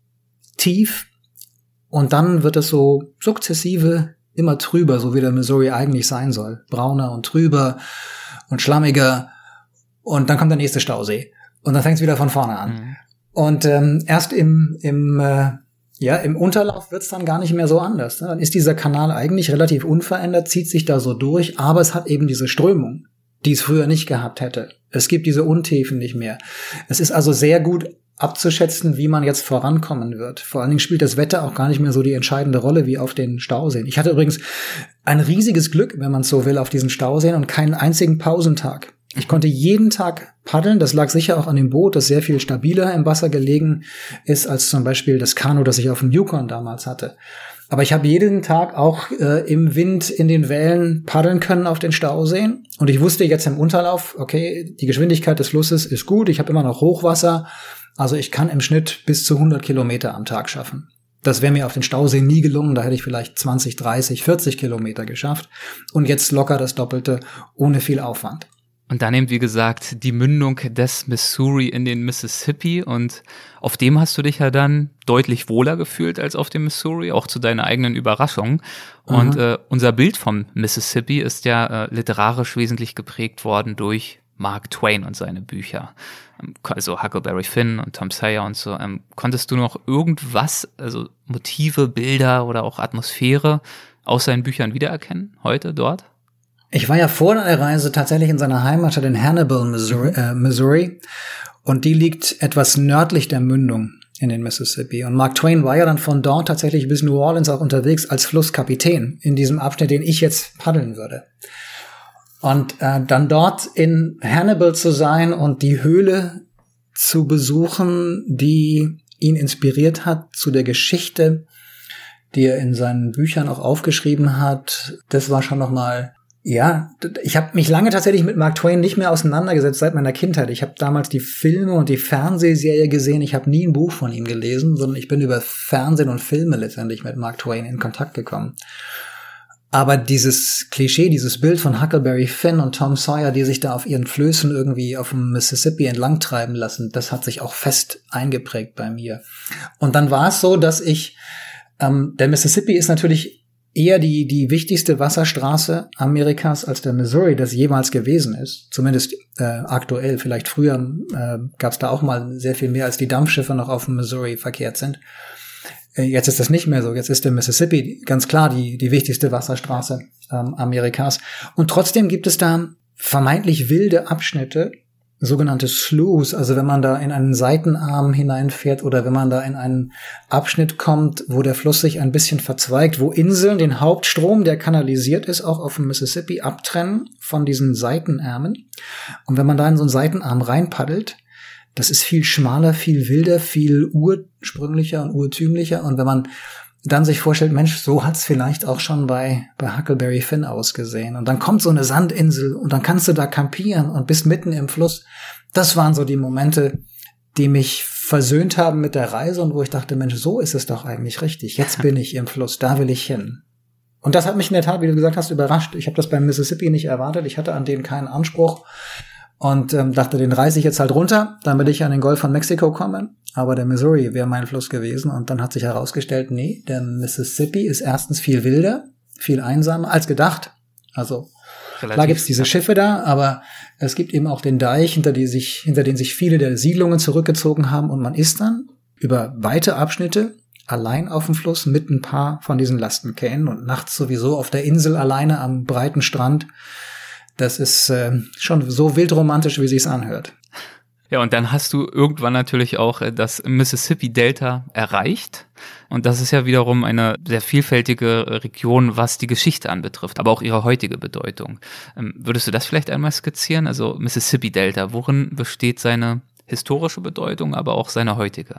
B: tief, und dann wird es so sukzessive immer trüber, so wie der Missouri eigentlich sein soll. Brauner und trüber und schlammiger. Und dann kommt der nächste Stausee. Und dann fängt es wieder von vorne an. Mhm. Und ähm, erst im im äh, ja im Unterlauf wird es dann gar nicht mehr so anders. Ne? Dann ist dieser Kanal eigentlich relativ unverändert, zieht sich da so durch, aber es hat eben diese Strömung, die es früher nicht gehabt hätte. Es gibt diese Untiefen nicht mehr. Es ist also sehr gut abzuschätzen, wie man jetzt vorankommen wird. Vor allen Dingen spielt das Wetter auch gar nicht mehr so die entscheidende Rolle wie auf den Stauseen. Ich hatte übrigens ein riesiges Glück, wenn man so will, auf diesen Stauseen und keinen einzigen Pausentag. Ich konnte jeden Tag paddeln. Das lag sicher auch an dem Boot, das sehr viel stabiler im Wasser gelegen ist als zum Beispiel das Kanu, das ich auf dem Yukon damals hatte. Aber ich habe jeden Tag auch äh, im Wind in den Wellen paddeln können auf den Stauseen. Und ich wusste jetzt im Unterlauf, okay, die Geschwindigkeit des Flusses ist gut. Ich habe immer noch Hochwasser. Also ich kann im Schnitt bis zu hundert Kilometer am Tag schaffen. Das wäre mir auf den Stauseen nie gelungen. Da hätte ich vielleicht zwanzig, dreißig, vierzig Kilometer geschafft. Und jetzt locker das Doppelte, ohne viel Aufwand.
A: Und dann eben, wie gesagt, die Mündung des Missouri in den Mississippi. Und auf dem hast du dich ja dann deutlich wohler gefühlt als auf dem Missouri, auch zu deiner eigenen Überraschung. Und äh, unser Bild vom Mississippi ist ja äh, literarisch wesentlich geprägt worden durch Mark Twain und seine Bücher. Also Huckleberry Finn und Tom Sawyer und so. Ähm, konntest du noch irgendwas, also Motive, Bilder oder auch Atmosphäre aus seinen Büchern wiedererkennen, heute dort?
B: Ich war ja vor der Reise tatsächlich in seiner Heimatstadt in Hannibal, Missouri, äh, Missouri. Und die liegt etwas nördlich der Mündung in den Mississippi. Und Mark Twain war ja dann von dort tatsächlich bis New Orleans auch unterwegs als Flusskapitän in diesem Abschnitt, den ich jetzt paddeln würde. Und äh, dann dort in Hannibal zu sein und die Höhle zu besuchen, die ihn inspiriert hat zu der Geschichte, die er in seinen Büchern auch aufgeschrieben hat, das war schon nochmal, ja, ich habe mich lange tatsächlich mit Mark Twain nicht mehr auseinandergesetzt seit meiner Kindheit. Ich habe damals die Filme und die Fernsehserie gesehen, ich habe nie ein Buch von ihm gelesen, sondern ich bin über Fernsehen und Filme letztendlich mit Mark Twain in Kontakt gekommen. Aber dieses Klischee, dieses Bild von Huckleberry Finn und Tom Sawyer, die sich da auf ihren Flößen irgendwie auf dem Mississippi entlangtreiben lassen, das hat sich auch fest eingeprägt bei mir. Und dann war es so, dass ich, ähm, der Mississippi ist natürlich eher die die wichtigste Wasserstraße Amerikas als der Missouri das jemals gewesen ist. Zumindest äh, aktuell. Vielleicht früher äh, gab es da auch mal sehr viel mehr, als die Dampfschiffe noch auf dem Missouri verkehrt sind. Jetzt ist das nicht mehr so. Jetzt ist der Mississippi ganz klar die die wichtigste Wasserstraße ähm, Amerikas. Und trotzdem gibt es da vermeintlich wilde Abschnitte, sogenannte Sloughs. Also wenn man da in einen Seitenarm hineinfährt oder wenn man da in einen Abschnitt kommt, wo der Fluss sich ein bisschen verzweigt, wo Inseln den Hauptstrom, der kanalisiert ist, auch auf dem Mississippi abtrennen von diesen Seitenärmen. Und wenn man da in so einen Seitenarm reinpaddelt, das ist viel schmaler, viel wilder, viel ursprünglicher und urtümlicher. Und wenn man dann sich vorstellt, Mensch, so hat's vielleicht auch schon bei bei Huckleberry Finn ausgesehen. Und dann kommt so eine Sandinsel und dann kannst du da campieren und bist mitten im Fluss. Das waren so die Momente, die mich versöhnt haben mit der Reise und wo ich dachte, Mensch, so ist es doch eigentlich richtig. Jetzt bin ich im Fluss, da will ich hin. Und das hat mich in der Tat, wie du gesagt hast, überrascht. Ich habe das beim Mississippi nicht erwartet. Ich hatte an den keinen Anspruch. Und ähm, dachte, den reiße ich jetzt halt runter, damit ich an den Golf von Mexiko komme. Aber der Missouri wäre mein Fluss gewesen. Und dann hat sich herausgestellt, nee, der Mississippi ist erstens viel wilder, viel einsamer als gedacht. Also relativ. Klar gibt's diese Schiffe da, aber es gibt eben auch den Deich, hinter, die sich, hinter den sich viele der Siedlungen zurückgezogen haben. Und man ist dann über weite Abschnitte allein auf dem Fluss mit ein paar von diesen Lastenkähnen und nachts sowieso auf der Insel alleine am breiten Strand. Das ist äh, schon so wildromantisch, wie sich's anhört.
A: Ja, und dann hast du irgendwann natürlich auch das Mississippi-Delta erreicht. Und das ist ja wiederum eine sehr vielfältige Region, was die Geschichte anbetrifft, aber auch ihre heutige Bedeutung. Ähm, würdest du das vielleicht einmal skizzieren? Also Mississippi-Delta, worin besteht seine historische Bedeutung, aber auch seine heutige?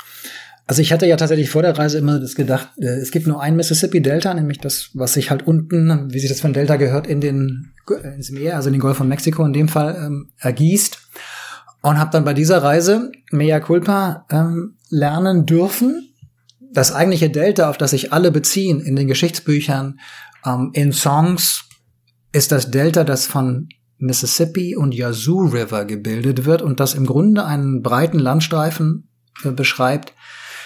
B: Also ich hatte ja tatsächlich vor der Reise immer das gedacht, äh, es gibt nur ein Mississippi-Delta, nämlich das, was sich halt unten, wie sich das von Delta gehört, in den ins Meer, also in den Golf von Mexiko in dem Fall, ähm, ergießt. Und habe dann bei dieser Reise, mea culpa, ähm, lernen dürfen, das eigentliche Delta, auf das sich alle beziehen in den Geschichtsbüchern, ähm, in Songs, ist das Delta, das von Mississippi und Yazoo River gebildet wird und das im Grunde einen breiten Landstreifen äh, beschreibt,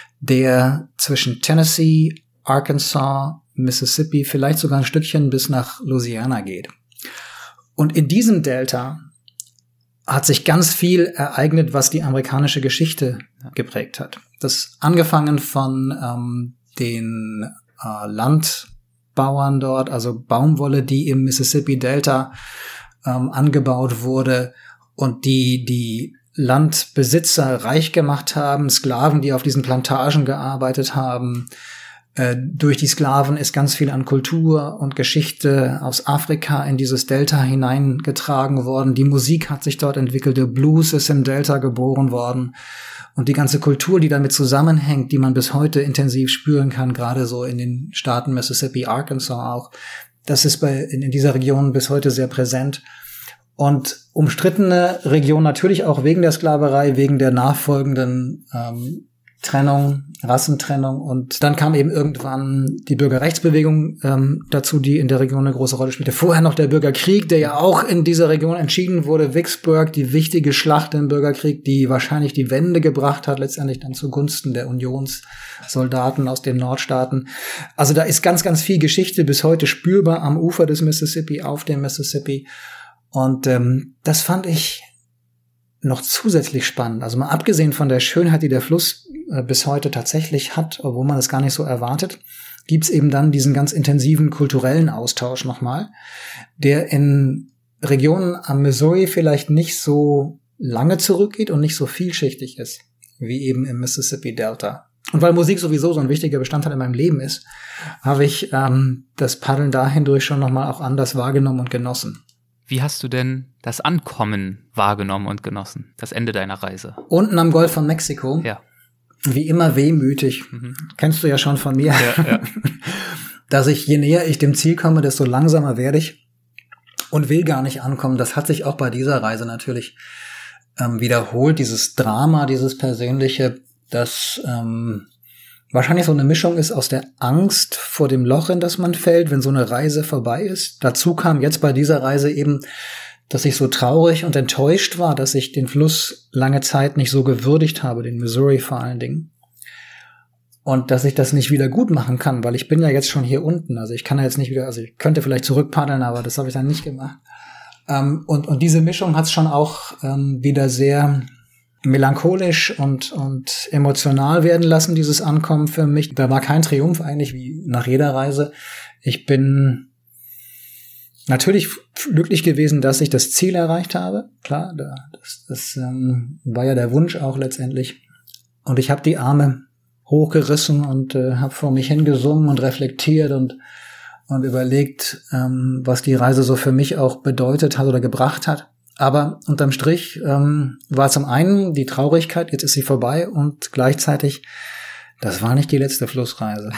B: der zwischen Tennessee, Arkansas, Mississippi, vielleicht sogar ein Stückchen bis nach Louisiana geht. Und in diesem Delta hat sich ganz viel ereignet, was die amerikanische Geschichte geprägt hat. Das angefangen von ähm, den äh, Landbauern dort, also Baumwolle, die im Mississippi-Delta ähm, angebaut wurde und die die Landbesitzer reich gemacht haben, Sklaven, die auf diesen Plantagen gearbeitet haben. Äh, durch die Sklaven ist ganz viel an Kultur und Geschichte aus Afrika in dieses Delta hineingetragen worden. Die Musik hat sich dort entwickelt, der Blues ist im Delta geboren worden. Und die ganze Kultur, die damit zusammenhängt, die man bis heute intensiv spüren kann, gerade so in den Staaten Mississippi, Arkansas auch, das ist bei in, in dieser Region bis heute sehr präsent. Und umstrittene Region natürlich auch wegen der Sklaverei, wegen der nachfolgenden ähm, Trennung, Rassentrennung. Und dann kam eben irgendwann die Bürgerrechtsbewegung ähm, dazu, die in der Region eine große Rolle spielte. Vorher noch der Bürgerkrieg, der ja auch in dieser Region entschieden wurde. Vicksburg, die wichtige Schlacht im Bürgerkrieg, die wahrscheinlich die Wende gebracht hat, letztendlich dann zugunsten der Unionssoldaten aus den Nordstaaten. Also da ist ganz, ganz viel Geschichte bis heute spürbar am Ufer des Mississippi, auf dem Mississippi. Und ähm, das fand ich noch zusätzlich spannend. Also mal abgesehen von der Schönheit, die der Fluss äh, bis heute tatsächlich hat, obwohl man es gar nicht so erwartet, gibt's eben dann diesen ganz intensiven kulturellen Austausch nochmal, der in Regionen am Missouri vielleicht nicht so lange zurückgeht und nicht so vielschichtig ist, wie eben im Mississippi Delta. Und weil Musik sowieso so ein wichtiger Bestandteil in meinem Leben ist, habe ich ähm, das Paddeln da hindurch schon nochmal auch anders wahrgenommen und genossen.
A: Wie hast du denn das Ankommen wahrgenommen und genossen, das Ende deiner Reise?
B: Unten am Golf von Mexiko.
A: Ja.
B: Wie immer wehmütig. Mhm. Kennst du ja schon von mir.
A: Ja, ja.
B: Dass ich, je näher ich dem Ziel komme, desto langsamer werde ich und will gar nicht ankommen. Das hat sich auch bei dieser Reise natürlich ähm, wiederholt. Dieses Drama, dieses Persönliche, das ähm, wahrscheinlich so eine Mischung ist aus der Angst vor dem Loch, in das man fällt, wenn so eine Reise vorbei ist. Dazu kam jetzt bei dieser Reise eben, dass ich so traurig und enttäuscht war, dass ich den Fluss lange Zeit nicht so gewürdigt habe, den Missouri vor allen Dingen. Und dass ich das nicht wieder gut machen kann, weil ich bin ja jetzt schon hier unten. Also ich kann ja jetzt nicht wieder, also ich könnte vielleicht zurückpaddeln, aber das habe ich dann nicht gemacht. Ähm, und, und diese Mischung hat es schon auch ähm, wieder sehr melancholisch und, und emotional werden lassen, dieses Ankommen für mich. Da war kein Triumph eigentlich, wie nach jeder Reise. Ich bin natürlich glücklich gewesen, dass ich das Ziel erreicht habe. Klar, das, das ähm, war ja der Wunsch auch letztendlich. Und ich habe die Arme hochgerissen und äh, habe vor mich hingesungen und reflektiert und und überlegt, ähm, was die Reise so für mich auch bedeutet hat oder gebracht hat. Aber unterm Strich ähm, war zum einen die Traurigkeit, jetzt ist sie vorbei, und gleichzeitig, das war nicht die letzte Flussreise.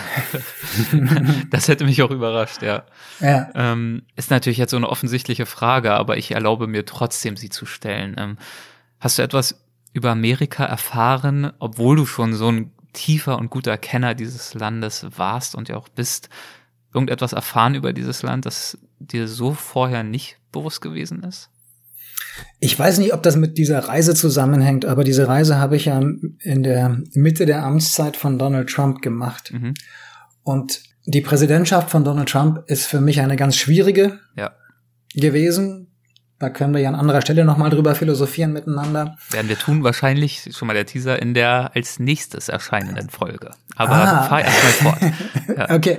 A: Das hätte mich auch überrascht, ja.
B: Ja.
A: Ähm, ist natürlich jetzt so eine offensichtliche Frage, aber ich erlaube mir trotzdem, sie zu stellen. Ähm, hast du etwas über Amerika erfahren, obwohl du schon so ein tiefer und guter Kenner dieses Landes warst und ja auch bist, irgendetwas erfahren über dieses Land, das dir so vorher nicht bewusst gewesen ist?
B: Ich weiß nicht, ob das mit dieser Reise zusammenhängt, aber diese Reise habe ich ja in der Mitte der Amtszeit von Donald Trump gemacht. Mhm. Und die Präsidentschaft von Donald Trump ist für mich eine ganz schwierige
A: ja.
B: gewesen. Da können wir ja an anderer Stelle nochmal drüber philosophieren miteinander.
A: Werden wir tun, wahrscheinlich, schon mal der Teaser, in der als nächstes erscheinenden Folge. Aber
B: ah.
A: fahr erstmal fort.
B: Ja. Okay.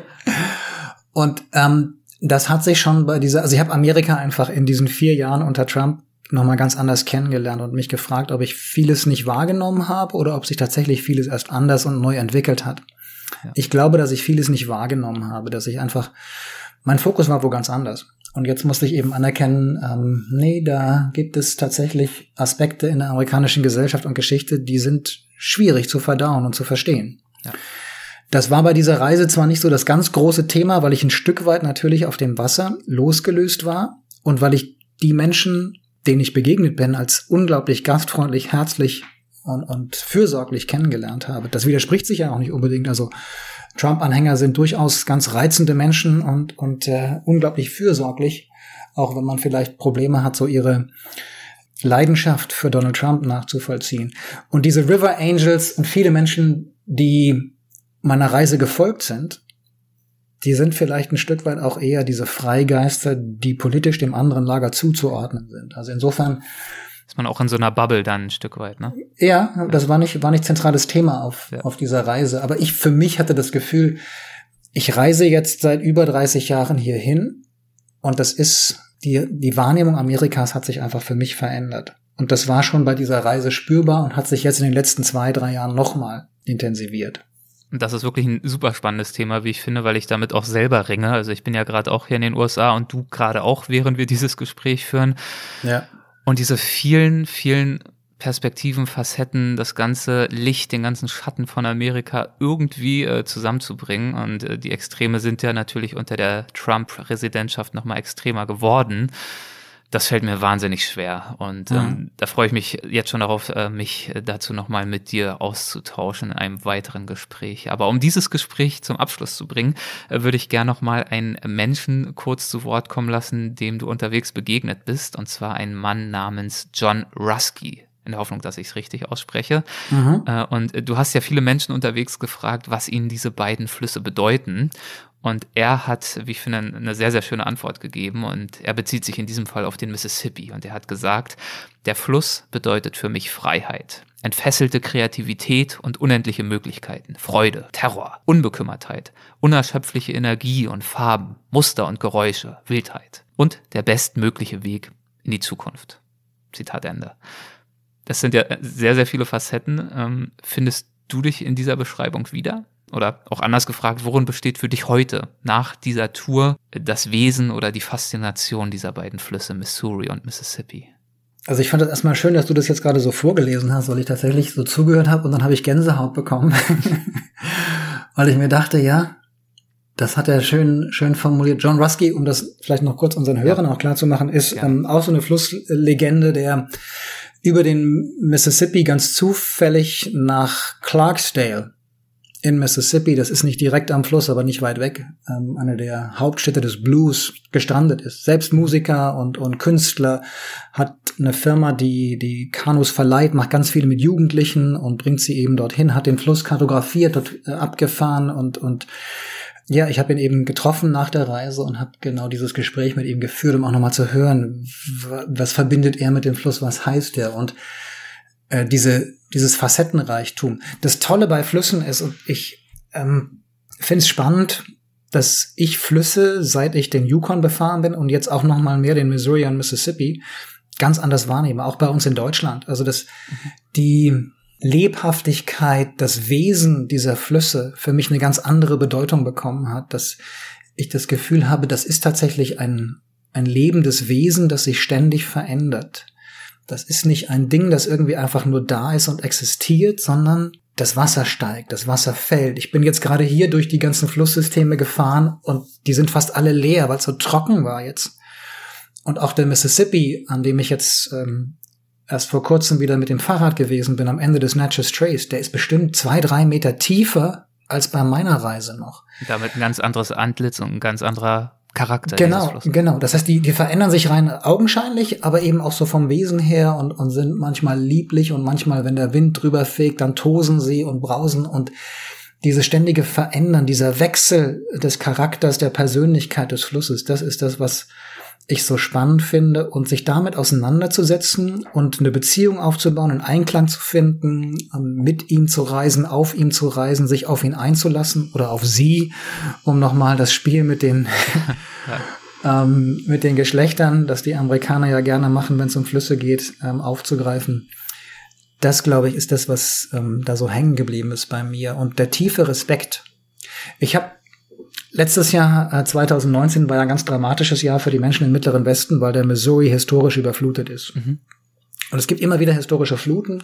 B: Und ähm, das hat sich schon bei dieser, also ich habe Amerika einfach in diesen vier Jahren unter Trump nochmal ganz anders kennengelernt und mich gefragt, ob ich vieles nicht wahrgenommen habe oder ob sich tatsächlich vieles erst anders und neu entwickelt hat. Ja. Ich glaube, dass ich vieles nicht wahrgenommen habe, dass ich einfach, mein Fokus war wo ganz anders. Und jetzt musste ich eben anerkennen, ähm, nee, da gibt es tatsächlich Aspekte in der amerikanischen Gesellschaft und Geschichte, die sind schwierig zu verdauen und zu verstehen. Ja. Das war bei dieser Reise zwar nicht so das ganz große Thema, weil ich ein Stück weit natürlich auf dem Wasser losgelöst war und weil ich die Menschen, denen ich begegnet bin, als unglaublich gastfreundlich, herzlich und, und fürsorglich kennengelernt habe. Das widerspricht sich ja auch nicht unbedingt. Also Trump-Anhänger sind durchaus ganz reizende Menschen und, und äh, unglaublich fürsorglich, auch wenn man vielleicht Probleme hat, so ihre Leidenschaft für Donald Trump nachzuvollziehen. Und diese River Angels und viele Menschen, die meiner Reise gefolgt sind, die sind vielleicht ein Stück weit auch eher diese Freigeister, die politisch dem anderen Lager zuzuordnen sind. Also insofern
A: ist man auch in so einer Bubble dann ein Stück weit, ne?
B: Ja, das war nicht, war nicht zentrales Thema auf,
A: ja.
B: auf dieser Reise. Aber ich für mich hatte das Gefühl, ich reise jetzt seit über dreißig Jahren hierhin und das ist, die, die Wahrnehmung Amerikas hat sich einfach für mich verändert. Und das war schon bei dieser Reise spürbar und hat sich jetzt in den letzten zwei, drei Jahren nochmal intensiviert.
A: Und das ist wirklich ein super spannendes Thema, wie ich finde, weil ich damit auch selber ringe. Also ich bin ja gerade auch hier in den U S A und du gerade auch, während wir dieses Gespräch führen.
B: Ja.
A: Und diese vielen, vielen Perspektiven, Facetten, das ganze Licht, den ganzen Schatten von Amerika irgendwie äh, zusammenzubringen. Und äh, die Extreme sind ja natürlich unter der Trump-Präsidentschaft nochmal extremer geworden. Das fällt mir wahnsinnig schwer und mhm. ähm, da freue ich mich jetzt schon darauf, äh, mich dazu nochmal mit dir auszutauschen in einem weiteren Gespräch. Aber um dieses Gespräch zum Abschluss zu bringen, äh, würde ich gerne nochmal einen Menschen kurz zu Wort kommen lassen, dem du unterwegs begegnet bist, und zwar einen Mann namens John Ruskey. In der Hoffnung, dass ich es richtig ausspreche. Mhm. Äh, und äh, du hast ja viele Menschen unterwegs gefragt, was ihnen diese beiden Flüsse bedeuten. Und er hat, wie ich finde, eine sehr, sehr schöne Antwort gegeben. Und er bezieht sich in diesem Fall auf den Mississippi. Und er hat gesagt, der Fluss bedeutet für mich Freiheit, entfesselte Kreativität und unendliche Möglichkeiten, Freude, Terror, Unbekümmertheit, unerschöpfliche Energie und Farben, Muster und Geräusche, Wildheit und der bestmögliche Weg in die Zukunft. Zitat Ende. Das sind ja sehr, sehr viele Facetten. Ähm, findest du dich in dieser Beschreibung wieder? Oder auch anders gefragt, worin besteht für dich heute nach dieser Tour das Wesen oder die Faszination dieser beiden Flüsse, Missouri und Mississippi?
B: Also ich fand das erstmal schön, dass du das jetzt gerade so vorgelesen hast, weil ich tatsächlich so zugehört habe und dann habe ich Gänsehaut bekommen, weil ich mir dachte, ja, das hat er schön schön formuliert. John Rusky, um das vielleicht noch kurz unseren Hörern auch klar zu machen, ist ja. ähm, auch so eine Flusslegende, der über den Mississippi ganz zufällig nach Clarksdale in Mississippi, das ist nicht direkt am Fluss, aber nicht weit weg, ähm, eine der Hauptstädte des Blues gestrandet ist. Selbst Musiker und und Künstler, hat eine Firma, die die Kanus verleiht, macht ganz viel mit Jugendlichen und bringt sie eben dorthin, hat den Fluss kartografiert, dort äh, abgefahren und und ja, ich habe ihn eben getroffen nach der Reise und habe genau dieses Gespräch mit ihm geführt, um auch nochmal zu hören, was verbindet er mit dem Fluss, was heißt er und äh, diese dieses Facettenreichtum. Das Tolle bei Flüssen ist, und ich ähm, finde es spannend, dass ich Flüsse, seit ich den Yukon befahren bin und jetzt auch noch mal mehr den Missouri und Mississippi, ganz anders wahrnehme, auch bei uns in Deutschland. Also dass mhm. die Lebhaftigkeit, das Wesen dieser Flüsse für mich eine ganz andere Bedeutung bekommen hat, dass ich das Gefühl habe, das ist tatsächlich ein ein lebendes Wesen, das sich ständig verändert. Das ist nicht ein Ding, das irgendwie einfach nur da ist und existiert, sondern das Wasser steigt, das Wasser fällt. Ich bin jetzt gerade hier durch die ganzen Flusssysteme gefahren und die sind fast alle leer, weil es so trocken war jetzt. Und auch der Mississippi, an dem ich jetzt ähm, erst vor kurzem wieder mit dem Fahrrad gewesen bin, am Ende des Natchez Trace, der ist bestimmt zwei, drei Meter tiefer als bei meiner Reise noch.
A: Damit ein ganz anderes Antlitz und ein ganz anderer Charakter.
B: Genau, genau. Das heißt, die, die verändern sich rein augenscheinlich, aber eben auch so vom Wesen her und, und sind manchmal lieblich und manchmal, wenn der Wind drüber fegt, dann tosen sie und brausen und diese ständige Verändern, dieser Wechsel des Charakters, der Persönlichkeit des Flusses, das ist das, was ich so spannend finde und sich damit auseinanderzusetzen und eine Beziehung aufzubauen, einen Einklang zu finden, mit ihm zu reisen, auf ihm zu reisen, sich auf ihn einzulassen oder auf sie, um nochmal das Spiel mit den ja. ähm, mit den Geschlechtern, das die Amerikaner ja gerne machen, wenn es um Flüsse geht, ähm, aufzugreifen. Das, glaube ich, ist das, was ähm, da so hängen geblieben ist bei mir und der tiefe Respekt. Ich habe Letztes Jahr, äh, zwanzig neunzehn, war ja ein ganz dramatisches Jahr für die Menschen im Mittleren Westen, weil der Missouri historisch überflutet ist. Mhm. Und es gibt immer wieder historische Fluten.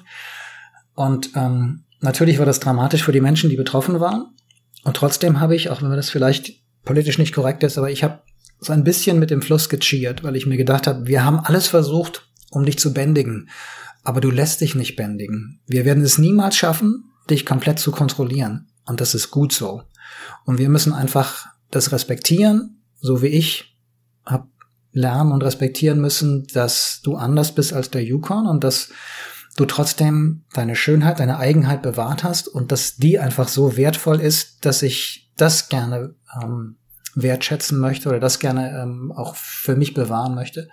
B: Und ähm, natürlich war das dramatisch für die Menschen, die betroffen waren. Und trotzdem habe ich, auch wenn das vielleicht politisch nicht korrekt ist, aber ich habe so ein bisschen mit dem Fluss gecheert, weil ich mir gedacht habe, wir haben alles versucht, um dich zu bändigen. Aber du lässt dich nicht bändigen. Wir werden es niemals schaffen, dich komplett zu kontrollieren. Und das ist gut so. Und wir müssen einfach das respektieren, so wie ich habe lernen und respektieren müssen, dass du anders bist als der Yukon und dass du trotzdem deine Schönheit, deine Eigenheit bewahrt hast und dass die einfach so wertvoll ist, dass ich das gerne ähm, wertschätzen möchte oder das gerne ähm, auch für mich bewahren möchte.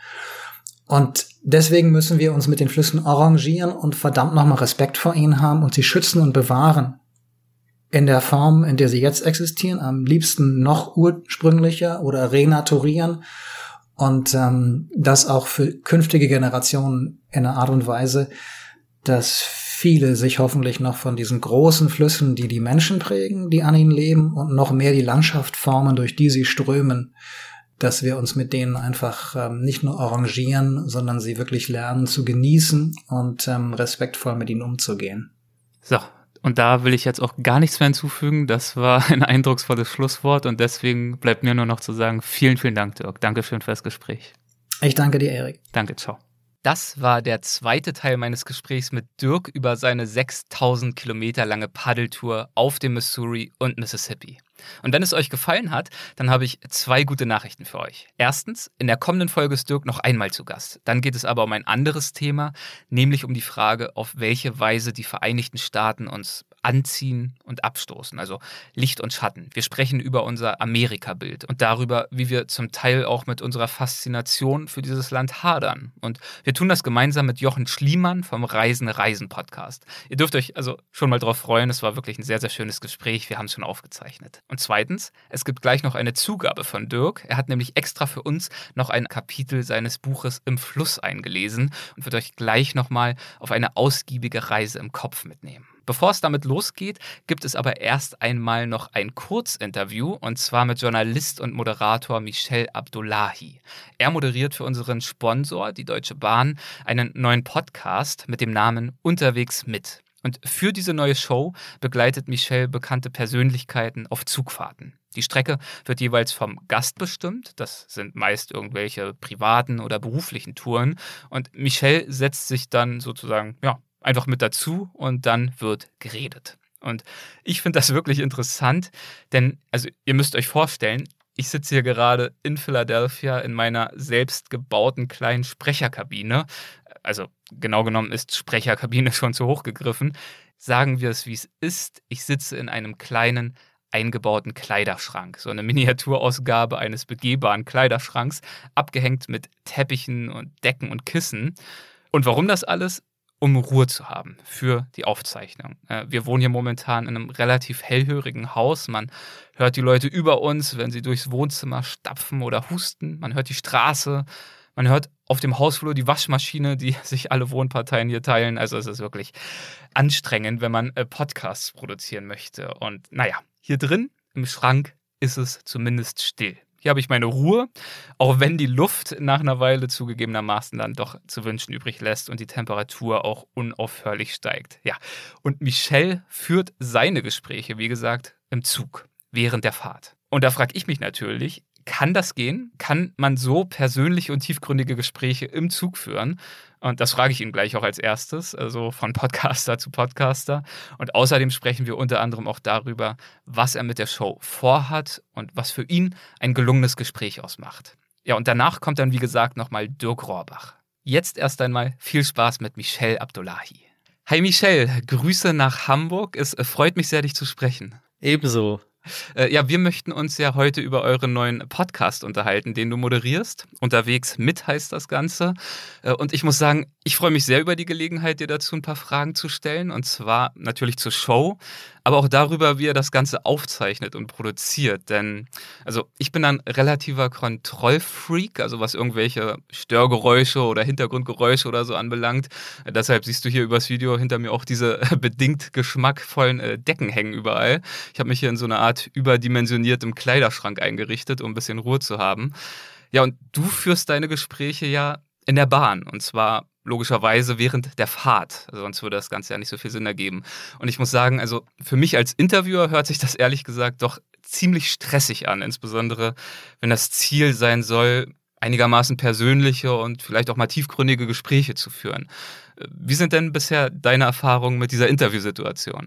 B: Und deswegen müssen wir uns mit den Flüssen arrangieren und verdammt nochmal Respekt vor ihnen haben und sie schützen und bewahren. In der Form, in der sie jetzt existieren, am liebsten noch ursprünglicher oder renaturieren und ähm, das auch für künftige Generationen in einer Art und Weise, dass viele sich hoffentlich noch von diesen großen Flüssen, die die Menschen prägen, die an ihnen leben und noch mehr die Landschaft formen, durch die sie strömen, dass wir uns mit denen einfach ähm, nicht nur arrangieren, sondern sie wirklich lernen zu genießen und ähm, respektvoll mit ihnen umzugehen.
A: So. Und da will ich jetzt auch gar nichts mehr hinzufügen. Das war ein eindrucksvolles Schlusswort und deswegen bleibt mir nur noch zu sagen, vielen, vielen Dank, Dirk. Dankeschön für das Gespräch.
B: Ich danke dir, Erik.
A: Danke, ciao. Das war der zweite Teil meines Gesprächs mit Dirk über seine sechstausend Kilometer lange Paddeltour auf dem Missouri und Mississippi. Und wenn es euch gefallen hat, dann habe ich zwei gute Nachrichten für euch. Erstens, in der kommenden Folge ist Dirk noch einmal zu Gast. Dann geht es aber um ein anderes Thema, nämlich um die Frage, auf welche Weise die Vereinigten Staaten uns anziehen und abstoßen, also Licht und Schatten. Wir sprechen über unser Amerika-Bild und darüber, wie wir zum Teil auch mit unserer Faszination für dieses Land hadern. Und wir tun das gemeinsam mit Jochen Schliemann vom Reisen Reisen Podcast. Ihr dürft euch also schon mal drauf freuen, es war wirklich ein sehr, sehr schönes Gespräch, wir haben es schon aufgezeichnet. Und zweitens, es gibt gleich noch eine Zugabe von Dirk. Er hat nämlich extra für uns noch ein Kapitel seines Buches Im Fluss eingelesen und wird euch gleich nochmal auf eine ausgiebige Reise im Kopf mitnehmen. Bevor es damit losgeht, gibt es aber erst einmal noch ein Kurzinterview und zwar mit Journalist und Moderator Michel Abdullahi. Er moderiert für unseren Sponsor, die Deutsche Bahn, einen neuen Podcast mit dem Namen Unterwegs mit. Und für diese neue Show begleitet Michel bekannte Persönlichkeiten auf Zugfahrten. Die Strecke wird jeweils vom Gast bestimmt, das sind meist irgendwelche privaten oder beruflichen Touren und Michel setzt sich dann sozusagen, ja, einfach mit dazu und dann wird geredet. Und ich finde das wirklich interessant, denn also ihr müsst euch vorstellen, ich sitze hier gerade in Philadelphia in meiner selbst gebauten kleinen Sprecherkabine. Also genau genommen ist Sprecherkabine schon zu hoch gegriffen. Sagen wir es, wie es ist. Ich sitze in einem kleinen, eingebauten Kleiderschrank. So eine Miniaturausgabe eines begehbaren Kleiderschranks, abgehängt mit Teppichen und Decken und Kissen. Und warum das alles? Um Ruhe zu haben für die Aufzeichnung. Wir wohnen hier momentan in einem relativ hellhörigen Haus. Man hört die Leute über uns, wenn sie durchs Wohnzimmer stapfen oder husten. Man hört die Straße. Man hört auf dem Hausflur die Waschmaschine, die sich alle Wohnparteien hier teilen. Also es ist wirklich anstrengend, wenn man Podcasts produzieren möchte. Und naja, hier drin im Schrank ist es zumindest still. Hier habe ich meine Ruhe, auch wenn die Luft nach einer Weile zugegebenermaßen dann doch zu wünschen übrig lässt und die Temperatur auch unaufhörlich steigt. Ja, und Michel führt seine Gespräche, wie gesagt, im Zug, während der Fahrt. Und da frage ich mich natürlich, kann das gehen? Kann man so persönliche und tiefgründige Gespräche im Zug führen? Und das frage ich ihn gleich auch als erstes, also von Podcaster zu Podcaster. Und außerdem sprechen wir unter anderem auch darüber, was er mit der Show vorhat und was für ihn ein gelungenes Gespräch ausmacht. Ja, und danach kommt dann, wie gesagt, nochmal Dirk Rohrbach. Jetzt erst einmal viel Spaß mit Michel Abdullahi. Hi Michel, Grüße nach Hamburg. Es freut mich sehr, dich zu sprechen.
D: Ebenso.
A: Äh, ja, wir möchten uns ja heute über euren neuen Podcast unterhalten, den du moderierst. Unterwegs mit heißt das Ganze. Äh, und ich muss sagen, ich freue mich sehr über die Gelegenheit, dir dazu ein paar Fragen zu stellen. Und zwar natürlich zur Show, aber auch darüber, wie ihr das Ganze aufzeichnet und produziert. Denn also ich bin ein relativer Kontrollfreak, also was irgendwelche Störgeräusche oder Hintergrundgeräusche oder so anbelangt. Äh, deshalb siehst du hier übers Video hinter mir auch diese äh, bedingt geschmackvollen äh, Decken hängen überall. Ich habe mich hier in so einer Art überdimensioniertem Kleiderschrank eingerichtet, um ein bisschen Ruhe zu haben. Ja, und du führst deine Gespräche ja in der Bahn und zwar logischerweise während der Fahrt. Also sonst würde das Ganze ja nicht so viel Sinn ergeben. Und ich muss sagen, also für mich als Interviewer hört sich das ehrlich gesagt doch ziemlich stressig an, insbesondere wenn das Ziel sein soll, einigermaßen persönliche und vielleicht auch mal tiefgründige Gespräche zu führen. Wie sind denn bisher deine Erfahrungen mit dieser Interviewsituation?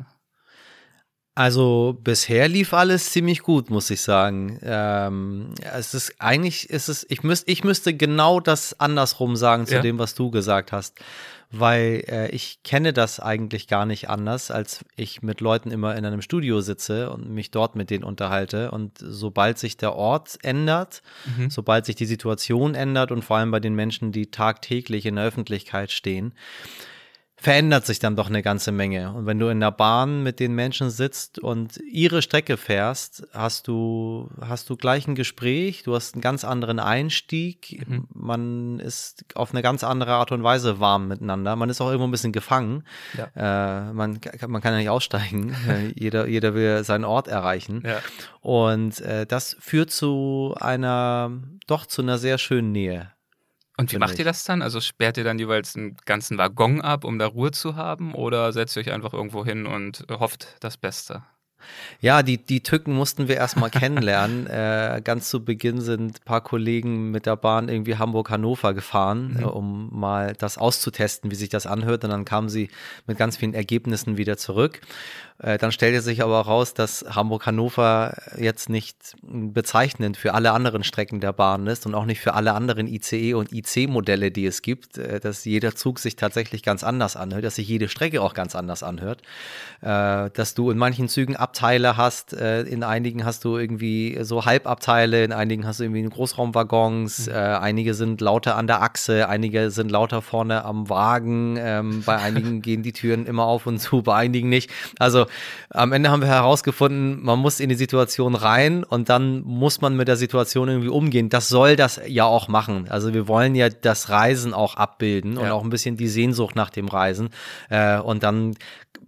D: Also bisher lief alles ziemlich gut, muss ich sagen. Ähm, es ist eigentlich, ist es, ich müsste, ich müsste genau das andersrum sagen zu
A: ja.
D: dem, was du gesagt hast, weil äh, ich kenne das eigentlich gar nicht anders, als ich mit Leuten immer in einem Studio sitze und mich dort mit denen unterhalte. Und sobald sich der Ort ändert, mhm. sobald sich die Situation ändert und vor allem bei den Menschen, die tagtäglich in der Öffentlichkeit stehen, verändert sich dann doch eine ganze Menge. Und wenn du in der Bahn mit den Menschen sitzt und ihre Strecke fährst, hast du, hast du gleich ein Gespräch, du hast einen ganz anderen Einstieg, mhm. man ist auf eine ganz andere Art und Weise warm miteinander, man ist auch irgendwo ein bisschen gefangen, ja. äh, man, man kann ja nicht aussteigen, jeder, jeder will seinen Ort erreichen. Ja. Und äh, das führt zu einer, doch zu einer sehr schönen Nähe.
A: Und wie macht ich. ihr das dann? Also sperrt ihr dann jeweils einen ganzen Waggon ab, um da Ruhe zu haben? Oder setzt ihr euch einfach irgendwo hin und hofft das Beste?
D: Ja, die, die Tücken mussten wir erstmal kennenlernen. äh, ganz zu Beginn sind ein paar Kollegen mit der Bahn irgendwie Hamburg-Hannover gefahren, mhm. äh, um mal das auszutesten, wie sich das anhört. Und dann kamen sie mit ganz vielen Ergebnissen wieder zurück. Äh, dann stellte sich aber raus, dass Hamburg-Hannover jetzt nicht bezeichnend für alle anderen Strecken der Bahn ist und auch nicht für alle anderen I C E- und I C-Modelle, die es gibt, äh, dass jeder Zug sich tatsächlich ganz anders anhört, dass sich jede Strecke auch ganz anders anhört, äh, dass du in manchen Zügen Abteile hast, äh, in einigen hast du irgendwie so Halbabteile, in einigen hast du irgendwie Großraumwaggons, mhm. äh, einige sind lauter an der Achse, einige sind lauter vorne am Wagen, ähm, bei einigen gehen die Türen immer auf und zu, bei einigen nicht. Also am Ende haben wir herausgefunden, man muss in die Situation rein und dann muss man mit der Situation irgendwie umgehen. Das soll das ja auch machen. Also wir wollen ja das Reisen auch abbilden und ja. auch ein bisschen die Sehnsucht nach dem Reisen. Äh, und dann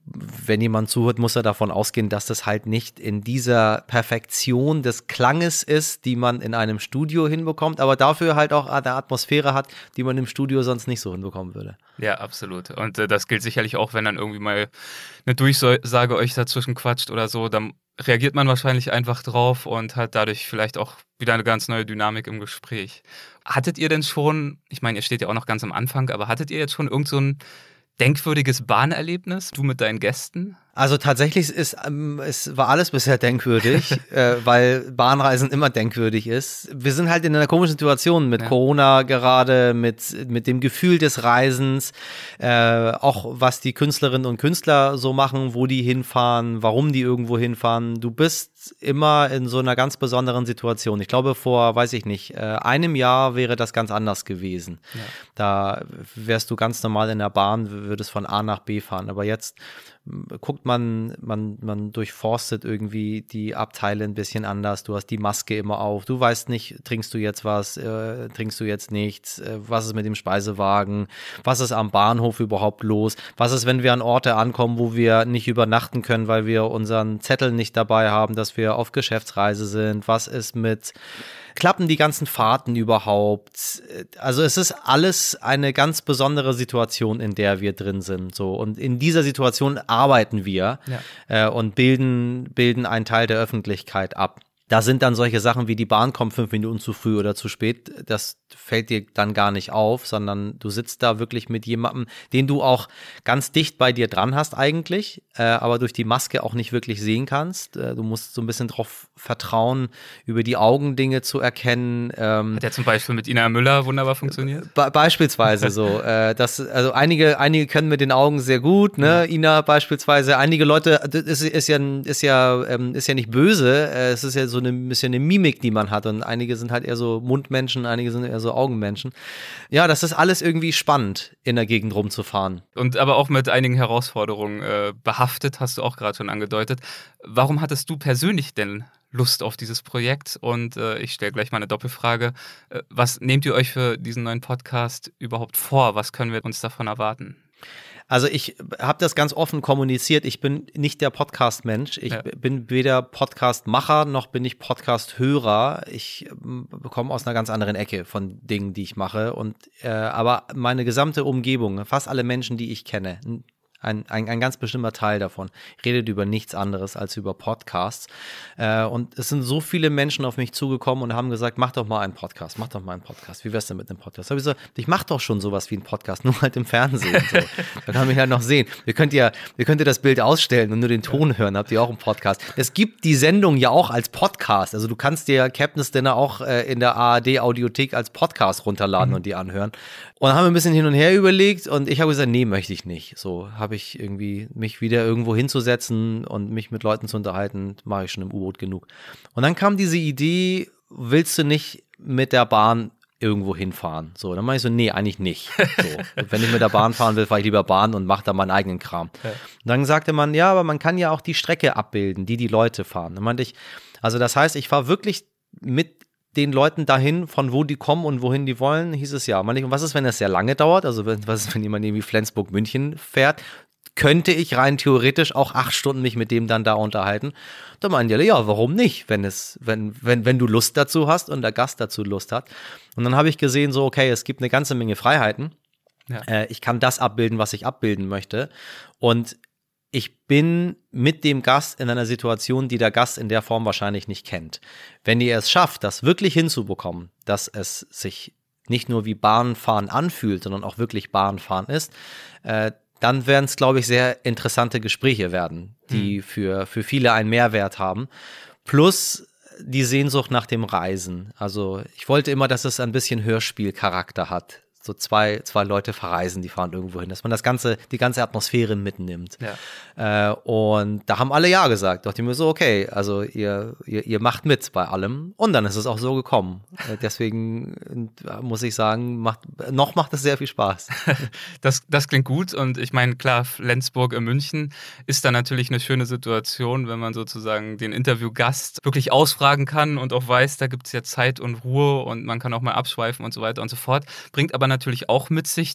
D: wenn jemand zuhört, muss er davon ausgehen, dass das halt nicht in dieser Perfektion des Klanges ist, die man in einem Studio hinbekommt, aber dafür halt auch eine Atmosphäre hat, die man im Studio sonst nicht so hinbekommen würde.
A: Ja, absolut. Und äh, das gilt sicherlich auch, wenn dann irgendwie mal eine Durchsage euch dazwischen quatscht oder so, dann reagiert man wahrscheinlich einfach drauf und hat dadurch vielleicht auch wieder eine ganz neue Dynamik im Gespräch. Hattet ihr denn schon, ich meine, ihr steht ja auch noch ganz am Anfang, aber hattet ihr jetzt schon irgend so ein denkwürdiges Bahnerlebnis, du mit deinen Gästen?
D: Also tatsächlich ist ähm, es war alles bisher denkwürdig, äh, weil Bahnreisen immer denkwürdig ist. Wir sind halt in einer komischen Situation mit ja. Corona gerade, mit mit dem Gefühl des Reisens, äh, auch was die Künstlerinnen und Künstler so machen, wo die hinfahren, warum die irgendwo hinfahren. Du bist immer in so einer ganz besonderen Situation. Ich glaube, vor, weiß ich nicht, äh, einem Jahr wäre das ganz anders gewesen. Ja. Da wärst du ganz normal in der Bahn, würdest von A nach B fahren. Aber jetzt guckt man, man, man durchforstet irgendwie die Abteile ein bisschen anders. Du hast die Maske immer auf. Du weißt nicht, trinkst du jetzt was, äh, trinkst du jetzt nichts, äh, was ist mit dem Speisewagen, was ist am Bahnhof überhaupt los, was ist, wenn wir an Orte ankommen, wo wir nicht übernachten können, weil wir unseren Zettel nicht dabei haben, dass wir auf Geschäftsreise sind, was ist mit klappen die ganzen Fahrten überhaupt? Also es ist alles eine ganz besondere Situation, in der wir drin sind. So. Und in dieser Situation arbeiten wir ja. äh, und bilden, bilden einen Teil der Öffentlichkeit ab. Da sind dann solche Sachen wie die Bahn kommt fünf Minuten zu früh oder zu spät, das fällt dir dann gar nicht auf, sondern du sitzt da wirklich mit jemandem, den du auch ganz dicht bei dir dran hast eigentlich, äh, aber durch die Maske auch nicht wirklich sehen kannst. Äh, du musst so ein bisschen drauf vertrauen, über die Augen Dinge zu erkennen. Ähm,
A: Hat ja zum Beispiel mit Ina Müller wunderbar funktioniert?
D: Be- beispielsweise so. Äh, das, also einige, einige können mit den Augen sehr gut, ne? Ja. Ina beispielsweise. Einige Leute, das ist, ist ja, ist ja, ähm, ist ja nicht böse, äh, es ist ja so eine bisschen eine Mimik, die man hat und einige sind halt eher so Mundmenschen, einige sind eher so Augenmenschen. Ja, das ist alles irgendwie spannend, in der Gegend rumzufahren.
A: Und aber auch mit einigen Herausforderungen äh, behaftet, hast du auch gerade schon angedeutet. Warum hattest du persönlich denn Lust auf dieses Projekt? Und äh, ich stelle gleich mal eine Doppelfrage. Äh, was nehmt ihr euch für diesen neuen Podcast überhaupt vor? Was können wir uns davon erwarten?
D: Also ich habe das ganz offen kommuniziert. Ich bin nicht der Podcast-Mensch. Ich ja. bin weder Podcast-Macher noch bin ich Podcast-Hörer. Ich äh, komme aus einer ganz anderen Ecke von Dingen, die ich mache. Und äh, aber meine gesamte Umgebung, fast alle Menschen, die ich kenne, Ein, ein, ein ganz bestimmter Teil davon redet über nichts anderes als über Podcasts. Äh, und es sind so viele Menschen auf mich zugekommen und haben gesagt, mach doch mal einen Podcast, mach doch mal einen Podcast. Wie wär's denn mit einem Podcast? Da habe ich so, ich mach doch schon sowas wie einen Podcast, nur halt im Fernsehen. So. Da kann man mich halt noch sehen. Ihr könnt ja, ihr könnt ja das Bild ausstellen und nur den Ton hören, habt ihr auch einen Podcast. Es gibt die Sendung ja auch als Podcast. Also du kannst dir Captain's Dinner auch äh, in der A R D-Audiothek als Podcast runterladen mhm. und die anhören. Und dann haben wir ein bisschen hin und her überlegt und ich habe gesagt, nee, möchte ich nicht. So habe ich irgendwie mich wieder irgendwo hinzusetzen und mich mit Leuten zu unterhalten, mache ich schon im U-Boot genug. Und dann kam diese Idee, willst du nicht mit der Bahn irgendwo hinfahren? So, dann mache ich so, nee, eigentlich nicht. So. Und wenn ich mit der Bahn fahren will, fahre ich lieber Bahn und mache da meinen eigenen Kram. Ja. Und dann sagte man, ja, aber man kann ja auch die Strecke abbilden, die die Leute fahren. Dann meinte ich, also das heißt, ich fahre wirklich mit den Leuten dahin, von wo die kommen und wohin die wollen, hieß es ja. Und was ist, wenn es sehr lange dauert? Also was ist, wenn jemand irgendwie Flensburg-München fährt? Könnte ich rein theoretisch auch acht Stunden mich mit dem dann da unterhalten? Da meinen die, ja, warum nicht, wenn es, wenn, wenn, wenn du Lust dazu hast und der Gast dazu Lust hat. Und dann habe ich gesehen, so, okay, es gibt eine ganze Menge Freiheiten. Ja. Äh, ich kann das abbilden, was ich abbilden möchte. Und ich bin mit dem Gast in einer Situation, die der Gast in der Form wahrscheinlich nicht kennt. Wenn ihr es schafft, das wirklich hinzubekommen, dass es sich nicht nur wie Bahnfahren anfühlt, sondern auch wirklich Bahnfahren ist, äh, dann werden es, glaube ich, sehr interessante Gespräche werden, die mhm. für, für viele einen Mehrwert haben. Plus die Sehnsucht nach dem Reisen. Also ich wollte immer, dass es ein bisschen Hörspielcharakter hat. So zwei, zwei Leute verreisen, die fahren irgendwo hin, dass man das ganze, die ganze Atmosphäre mitnimmt. Ja. Äh, und da haben alle ja gesagt. Da dachte ich mir so, okay, also ihr, ihr, ihr macht mit bei allem. Und dann ist es auch so gekommen. Äh, deswegen äh, muss ich sagen, macht, noch macht es sehr viel Spaß.
A: Das, das klingt gut. Und ich meine, klar, Flensburg in München ist da natürlich eine schöne Situation, wenn man sozusagen den Interviewgast wirklich ausfragen kann und auch weiß, da gibt es ja Zeit und Ruhe und man kann auch mal abschweifen und so weiter und so fort. Bringt aber natürlich auch mit sich, dass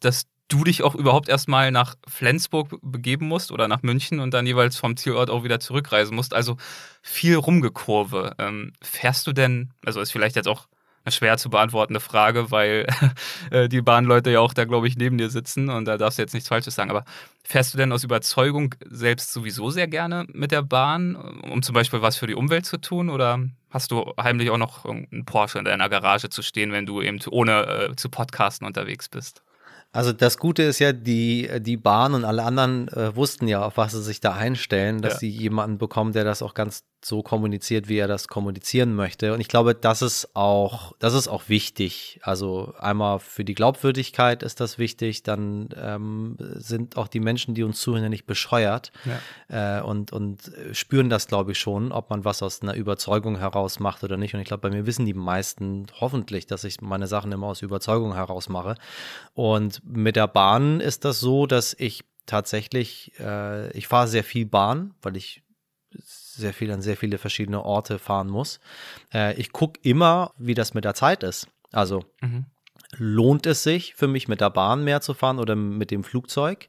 A: du dich auch überhaupt erstmal nach Flensburg begeben musst oder nach München und dann jeweils vom Zielort auch wieder zurückreisen musst. Also viel Rumgekurve. Ähm, fährst du denn, also ist vielleicht jetzt auch eine schwer zu beantwortende Frage, weil äh, die Bahnleute ja auch da, glaube ich, neben dir sitzen und da darfst du jetzt nichts Falsches sagen. Aber fährst du denn aus Überzeugung selbst sowieso sehr gerne mit der Bahn, um zum Beispiel was für die Umwelt zu tun? Oder hast du heimlich auch noch einen Porsche in deiner Garage zu stehen, wenn du eben ohne äh, zu podcasten unterwegs bist?
D: Also das Gute ist ja, die, die Bahn und alle anderen äh, wussten ja, auf was sie sich da einstellen, dass ja. sie jemanden bekommen, der das auch ganz so kommuniziert, wie er das kommunizieren möchte. Und ich glaube, das ist auch, das ist auch wichtig. Also einmal für die Glaubwürdigkeit ist das wichtig, dann ähm, sind auch die Menschen, die uns zuhören, ja nicht bescheuert ja. äh, und, und spüren das, glaube ich, schon, ob man was aus einer Überzeugung heraus macht oder nicht. Und ich glaube, bei mir wissen die meisten hoffentlich, dass ich meine Sachen immer aus Überzeugung heraus mache. Und mit der Bahn ist das so, dass ich tatsächlich, äh, ich fahre sehr viel Bahn, weil ich sehr viel an sehr viele verschiedene Orte fahren muss. Äh, ich gucke immer, wie das mit der Zeit ist. Also mhm. lohnt es sich für mich, mit der Bahn mehr zu fahren oder mit dem Flugzeug?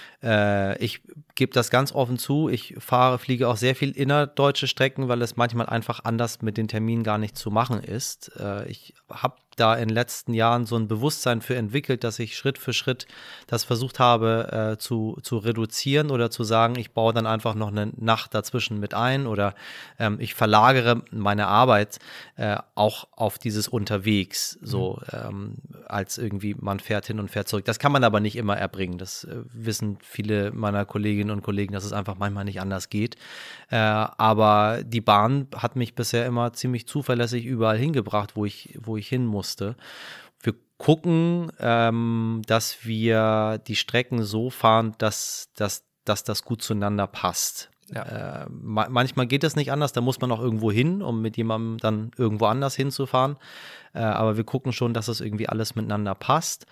D: Äh, ich gebe das ganz offen zu, ich fahre, fliege auch sehr viel innerdeutsche Strecken, weil es manchmal einfach anders mit den Terminen gar nicht zu machen ist. Äh, ich habe da in den letzten Jahren so ein Bewusstsein für entwickelt, dass ich Schritt für Schritt das versucht habe äh, zu, zu reduzieren oder zu sagen, ich baue dann einfach noch eine Nacht dazwischen mit ein oder ähm, ich verlagere meine Arbeit äh, auch auf dieses Unterwegs, so mhm. ähm, als irgendwie man fährt hin und fährt zurück. Das kann man aber nicht immer erbringen. Das äh, wissen viele meiner Kolleginnen und Kollegen, dass es einfach manchmal nicht anders geht. Äh, aber die Bahn hat mich bisher immer ziemlich zuverlässig überall hingebracht, wo ich, wo ich hin muss. Musste. Wir gucken, ähm, dass wir die Strecken so fahren, dass, dass, dass das gut zueinander passt. Ja. Äh, ma- manchmal geht es nicht anders, da muss man auch irgendwo hin, um mit jemandem dann irgendwo anders hinzufahren. Äh, aber wir gucken schon, dass es irgendwie alles miteinander passt.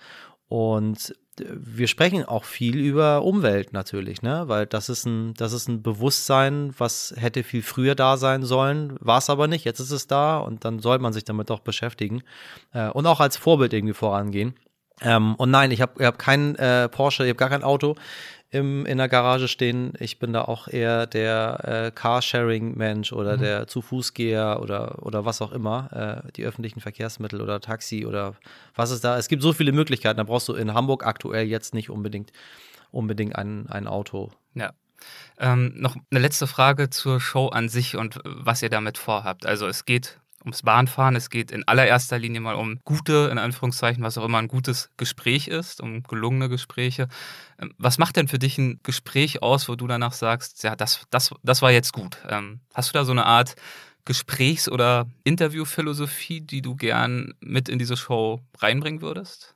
D: Und wir sprechen auch viel über Umwelt natürlich, ne? Weil das ist ein, das ist ein Bewusstsein, was hätte viel früher da sein sollen, war es aber nicht, jetzt ist es da und dann soll man sich damit auch beschäftigen äh, und auch als Vorbild irgendwie vorangehen. Ähm, und nein, ich habe hab keinen äh, Porsche, ich habe gar kein Auto im, in der Garage stehen. Ich bin da auch eher der äh, Carsharing-Mensch oder mhm. der Zu-Fuß-Geher oder, oder was auch immer, äh, die öffentlichen Verkehrsmittel oder Taxi oder was ist da. Es gibt so viele Möglichkeiten, da brauchst du in Hamburg aktuell jetzt nicht unbedingt, unbedingt ein, ein Auto.
A: Ja. Ähm, noch eine letzte Frage zur Show an sich und was ihr damit vorhabt. Also es geht ums Bahnfahren, es geht in allererster Linie mal um gute, in Anführungszeichen, was auch immer ein gutes Gespräch ist, um gelungene Gespräche. Was macht denn für dich ein Gespräch aus, wo du danach sagst, ja, das, das, das war jetzt gut? Ähm, hast du da so eine Art Gesprächs- oder Interviewphilosophie, die du gern mit in diese Show reinbringen würdest?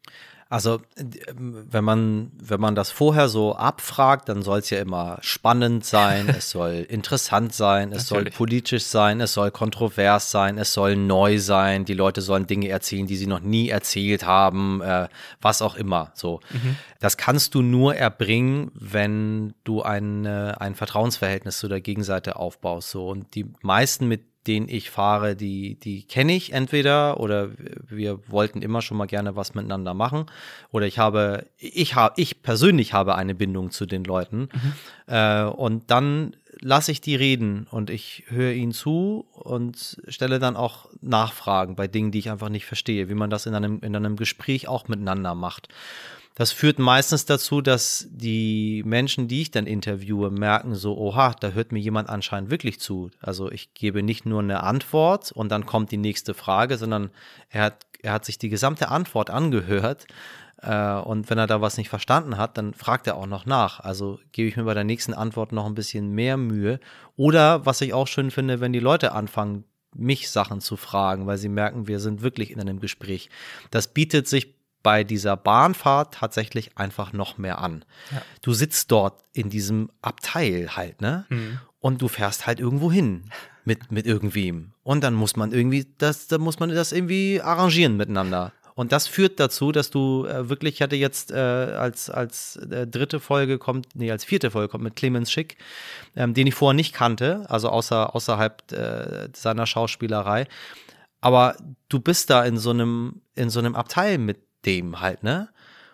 D: Also wenn man, wenn man das vorher so abfragt, dann soll es ja immer spannend sein, es soll interessant sein, es soll politisch sein, es soll kontrovers sein, es soll neu sein, die Leute sollen Dinge erzählen, die sie noch nie erzählt haben, äh, was auch immer. So, mhm. Das kannst du nur erbringen, wenn du ein, äh, ein Vertrauensverhältnis zu der Gegenseite aufbaust. So, und die meisten, mit den ich fahre, die, die kenne ich entweder oder wir wollten immer schon mal gerne was miteinander machen oder ich habe, ich habe, ich persönlich habe eine Bindung zu den Leuten mhm. äh, und dann lasse ich die reden und ich höre ihnen zu und stelle dann auch Nachfragen bei Dingen, die ich einfach nicht verstehe, wie man das in einem, in einem Gespräch auch miteinander macht. Das führt meistens dazu, dass die Menschen, die ich dann interviewe, merken so, oha, da hört mir jemand anscheinend wirklich zu. Also ich gebe nicht nur eine Antwort und dann kommt die nächste Frage, sondern er hat, er hat sich die gesamte Antwort angehört äh, und wenn er da was nicht verstanden hat, dann fragt er auch noch nach. Also gebe ich mir bei der nächsten Antwort noch ein bisschen mehr Mühe. Oder was ich auch schön finde, wenn die Leute anfangen, mich Sachen zu fragen, weil sie merken, wir sind wirklich in einem Gespräch. Das bietet sich bei dieser Bahnfahrt tatsächlich einfach noch mehr an. Ja. Du sitzt dort in diesem Abteil halt, ne? Mhm. Und du fährst halt irgendwo hin mit, mit irgendwem. Und dann muss man irgendwie, das, dann muss man das irgendwie arrangieren miteinander. Und das führt dazu, dass du äh, wirklich, ich hatte jetzt äh, als, als äh, dritte Folge kommt, nee, als vierte Folge kommt mit Clemens Schick, ähm, den ich vorher nicht kannte, also außer, außerhalb äh, seiner Schauspielerei. Aber du bist da in so einem, in so einem Abteil mit dem halt, ne?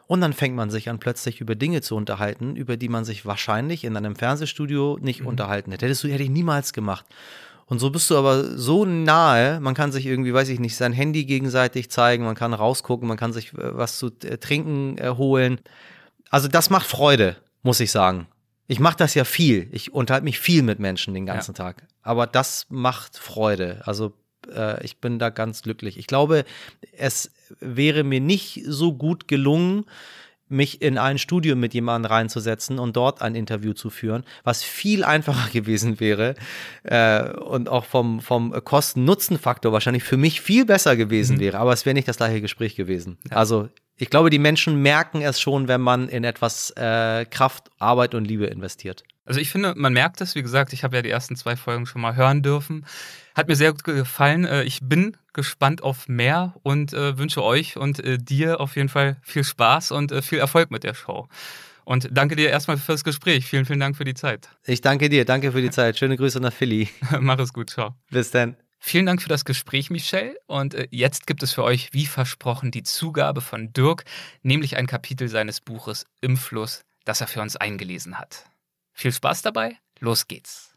D: Und dann fängt man sich an, plötzlich über Dinge zu unterhalten, über die man sich wahrscheinlich in einem Fernsehstudio nicht mhm. unterhalten hätte. Hättest du, hätte ich niemals gemacht. Und so bist du aber so nahe, man kann sich irgendwie, weiß ich nicht, sein Handy gegenseitig zeigen, man kann rausgucken, man kann sich was zu äh, trinken äh, holen. Also das macht Freude, muss ich sagen. Ich mache das ja viel. Ich unterhalte mich viel mit Menschen den ganzen ja. Tag. Aber das macht Freude. Also äh, ich bin da ganz glücklich. Ich glaube, es wäre mir nicht so gut gelungen, mich in ein Studio mit jemandem reinzusetzen und dort ein Interview zu führen, was viel einfacher gewesen wäre äh, und auch vom, vom Kosten-Nutzen-Faktor wahrscheinlich für mich viel besser gewesen mhm. wäre. Aber es wäre nicht das gleiche Gespräch gewesen. Ja. Also ich glaube, die Menschen merken es schon, wenn man in etwas äh, Kraft, Arbeit und Liebe investiert.
A: Also ich finde, man merkt es, wie gesagt, ich habe ja die ersten zwei Folgen schon mal hören dürfen. Hat mir sehr gut gefallen. Ich bin gespannt auf mehr und äh, wünsche euch und äh, dir auf jeden Fall viel Spaß und äh, viel Erfolg mit der Show. Und danke dir erstmal fürs Gespräch. Vielen, vielen Dank für die Zeit.
D: Ich danke dir, danke für die Zeit. Schöne Grüße nach Philly.
A: Mach es gut, ciao.
D: Bis dann.
A: Vielen Dank für das Gespräch, Michelle. Und jetzt gibt es für euch, wie versprochen, die Zugabe von Dirk, nämlich ein Kapitel seines Buches Im Fluss, das er für uns eingelesen hat. Viel Spaß dabei, los geht's.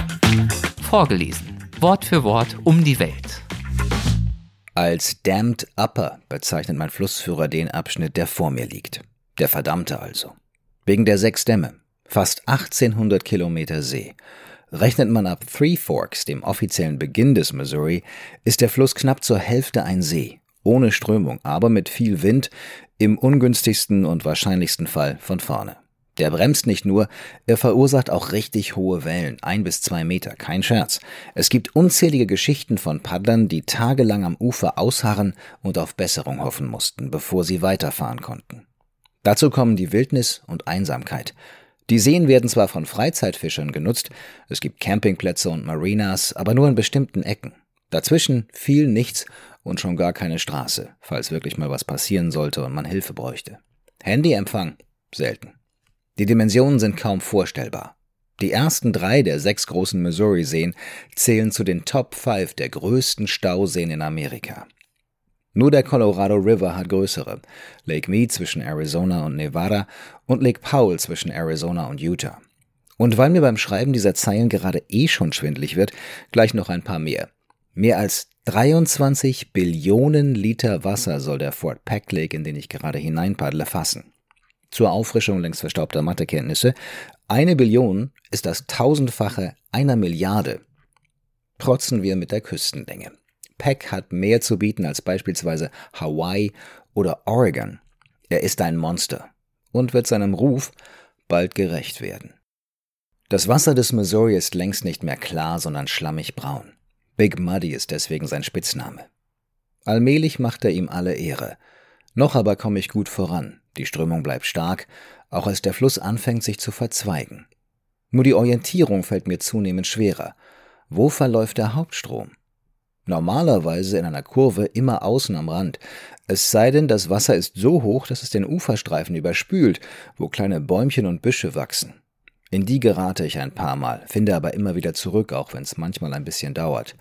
A: Vorgelesen, Wort für Wort um die Welt.
E: Als Dammed Upper bezeichnet mein Flussführer den Abschnitt, der vor mir liegt. Der verdammte also. Wegen der sechs Dämme, fast achtzehnhundert Kilometer See. Rechnet man ab Three Forks, dem offiziellen Beginn des Missouri, ist der Fluss knapp zur Hälfte ein See, ohne Strömung, aber mit viel Wind, im ungünstigsten und wahrscheinlichsten Fall von vorne. Der bremst nicht nur, er verursacht auch richtig hohe Wellen, ein bis zwei Meter, kein Scherz. Es gibt unzählige Geschichten von Paddlern, die tagelang am Ufer ausharren und auf Besserung hoffen mussten, bevor sie weiterfahren konnten. Dazu kommen die Wildnis und Einsamkeit. Die Seen werden zwar von Freizeitfischern genutzt, es gibt Campingplätze und Marinas, aber nur in bestimmten Ecken. Dazwischen viel nichts und schon gar keine Straße, falls wirklich mal was passieren sollte und man Hilfe bräuchte. Handyempfang? Selten. Die Dimensionen sind kaum vorstellbar. Die ersten drei der sechs großen Missouri-Seen zählen zu den Top fünf der größten Stauseen in Amerika. Nur der Colorado River hat größere, Lake Mead zwischen Arizona und Nevada und Lake Powell zwischen Arizona und Utah. Und weil mir beim Schreiben dieser Zeilen gerade eh schon schwindelig wird, gleich noch ein paar mehr. Mehr als dreiundzwanzig Billionen Liter Wasser soll der Fort Peck Lake, in den ich gerade hineinpaddle, fassen. Zur Auffrischung längst verstaubter Mathekenntnisse, eine Billion ist das tausendfache einer Milliarde. Protzen wir mit der Küstenlänge. Peck hat mehr zu bieten als beispielsweise Hawaii oder Oregon. Er ist ein Monster und wird seinem Ruf bald gerecht werden. Das Wasser des Missouri ist längst nicht mehr klar, sondern schlammig braun. Big Muddy ist deswegen sein Spitzname. Allmählich macht er ihm alle Ehre. Noch aber komme ich gut voran. Die Strömung bleibt stark, auch als der Fluss anfängt sich zu verzweigen. Nur die Orientierung fällt mir zunehmend schwerer. Wo verläuft der Hauptstrom? Normalerweise in einer Kurve immer außen am Rand, es sei denn, das Wasser ist so hoch, dass es den Uferstreifen überspült, wo kleine Bäumchen und Büsche wachsen. In die gerate ich ein paar Mal, finde aber immer wieder zurück, auch wenn es manchmal ein bisschen dauert.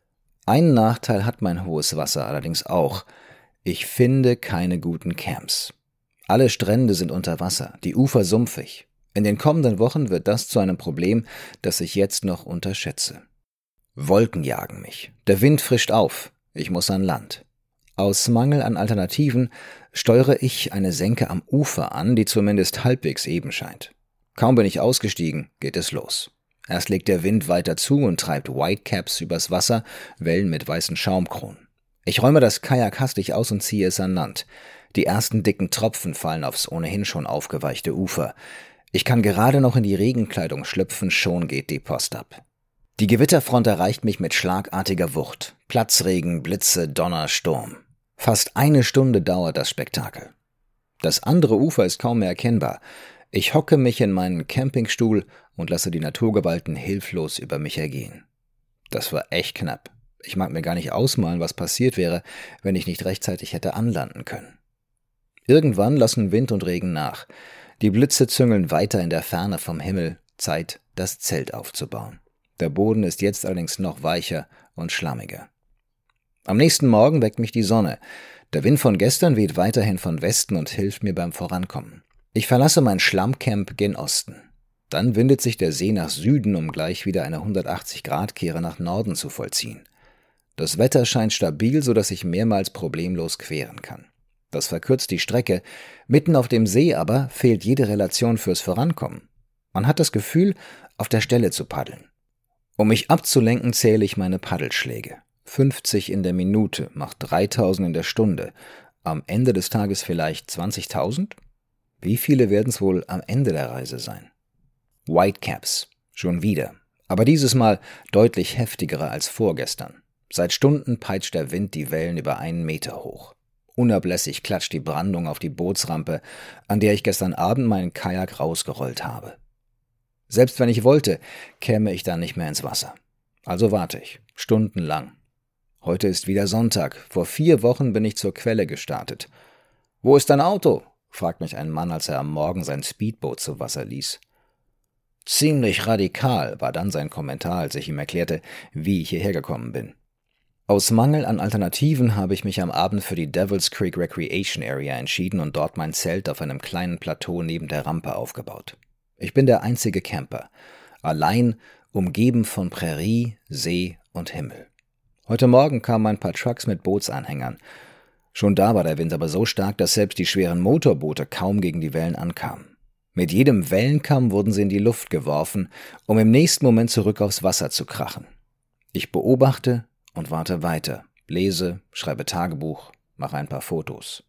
E: Einen Nachteil hat mein hohes Wasser allerdings auch. Ich finde keine guten Camps. Alle Strände sind unter Wasser, die Ufer sumpfig. In den kommenden Wochen wird das zu einem Problem, das ich jetzt noch unterschätze. Wolken jagen mich. Der Wind frischt auf. Ich muss an Land. Aus Mangel an Alternativen steuere ich eine Senke am Ufer an, die zumindest halbwegs eben scheint. Kaum bin ich ausgestiegen, geht es los. Erst legt der Wind weiter zu und treibt Whitecaps übers Wasser, Wellen mit weißen Schaumkronen. Ich räume das Kajak hastig aus und ziehe es an Land. Die ersten dicken Tropfen fallen aufs ohnehin schon aufgeweichte Ufer. Ich kann gerade noch in die Regenkleidung schlüpfen, schon geht die Post ab. Die Gewitterfront erreicht mich mit schlagartiger Wucht. Platzregen, Blitze, Donner, Sturm. Fast eine Stunde dauert das Spektakel. Das andere Ufer ist kaum mehr erkennbar. Ich hocke mich in meinen Campingstuhl und lasse die Naturgewalten hilflos über mich ergehen. Das war echt knapp. Ich mag mir gar nicht ausmalen, was passiert wäre, wenn ich nicht rechtzeitig hätte anlanden können. Irgendwann lassen Wind und Regen nach. Die Blitze züngeln weiter in der Ferne vom Himmel. Zeit, das Zelt aufzubauen. Der Boden ist jetzt allerdings noch weicher und schlammiger. Am nächsten Morgen weckt mich die Sonne. Der Wind von gestern weht weiterhin von Westen und hilft mir beim Vorankommen. Ich verlasse mein Schlammcamp gen Osten. Dann windet sich der See nach Süden, um gleich wieder eine hundertachtzig-Grad-Kehre nach Norden zu vollziehen. Das Wetter scheint stabil, sodass ich mehrmals problemlos queren kann. Das verkürzt die Strecke. Mitten auf dem See aber fehlt jede Relation fürs Vorankommen. Man hat das Gefühl, auf der Stelle zu paddeln. Um mich abzulenken, zähle ich meine Paddelschläge. fünfzig in der Minute macht dreitausend in der Stunde. Am Ende des Tages vielleicht zwanzigtausend? Wie viele werden es wohl am Ende der Reise sein? Whitecaps. Schon wieder. Aber dieses Mal deutlich heftigere als vorgestern. Seit Stunden peitscht der Wind die Wellen über einen Meter hoch. Unablässig klatscht die Brandung auf die Bootsrampe, an der ich gestern Abend meinen Kajak rausgerollt habe. Selbst wenn ich wollte, käme ich dann nicht mehr ins Wasser. Also warte ich, stundenlang. Heute ist wieder Sonntag. Vor vier Wochen bin ich zur Quelle gestartet. »Wo ist dein Auto?« fragt mich ein Mann, als er am Morgen sein Speedboot zu Wasser ließ. »Ziemlich radikal«, war dann sein Kommentar, als ich ihm erklärte, wie ich hierher gekommen bin. Aus Mangel an Alternativen habe ich mich am Abend für die Devil's Creek Recreation Area entschieden und dort mein Zelt auf einem kleinen Plateau neben der Rampe aufgebaut. Ich bin der einzige Camper, allein, umgeben von Prärie, See und Himmel. Heute Morgen kamen ein paar Trucks mit Bootsanhängern. Schon da war der Wind aber so stark, dass selbst die schweren Motorboote kaum gegen die Wellen ankamen. Mit jedem Wellenkamm wurden sie in die Luft geworfen, um im nächsten Moment zurück aufs Wasser zu krachen. Ich beobachte und warte weiter, lese, schreibe Tagebuch, mache ein paar Fotos.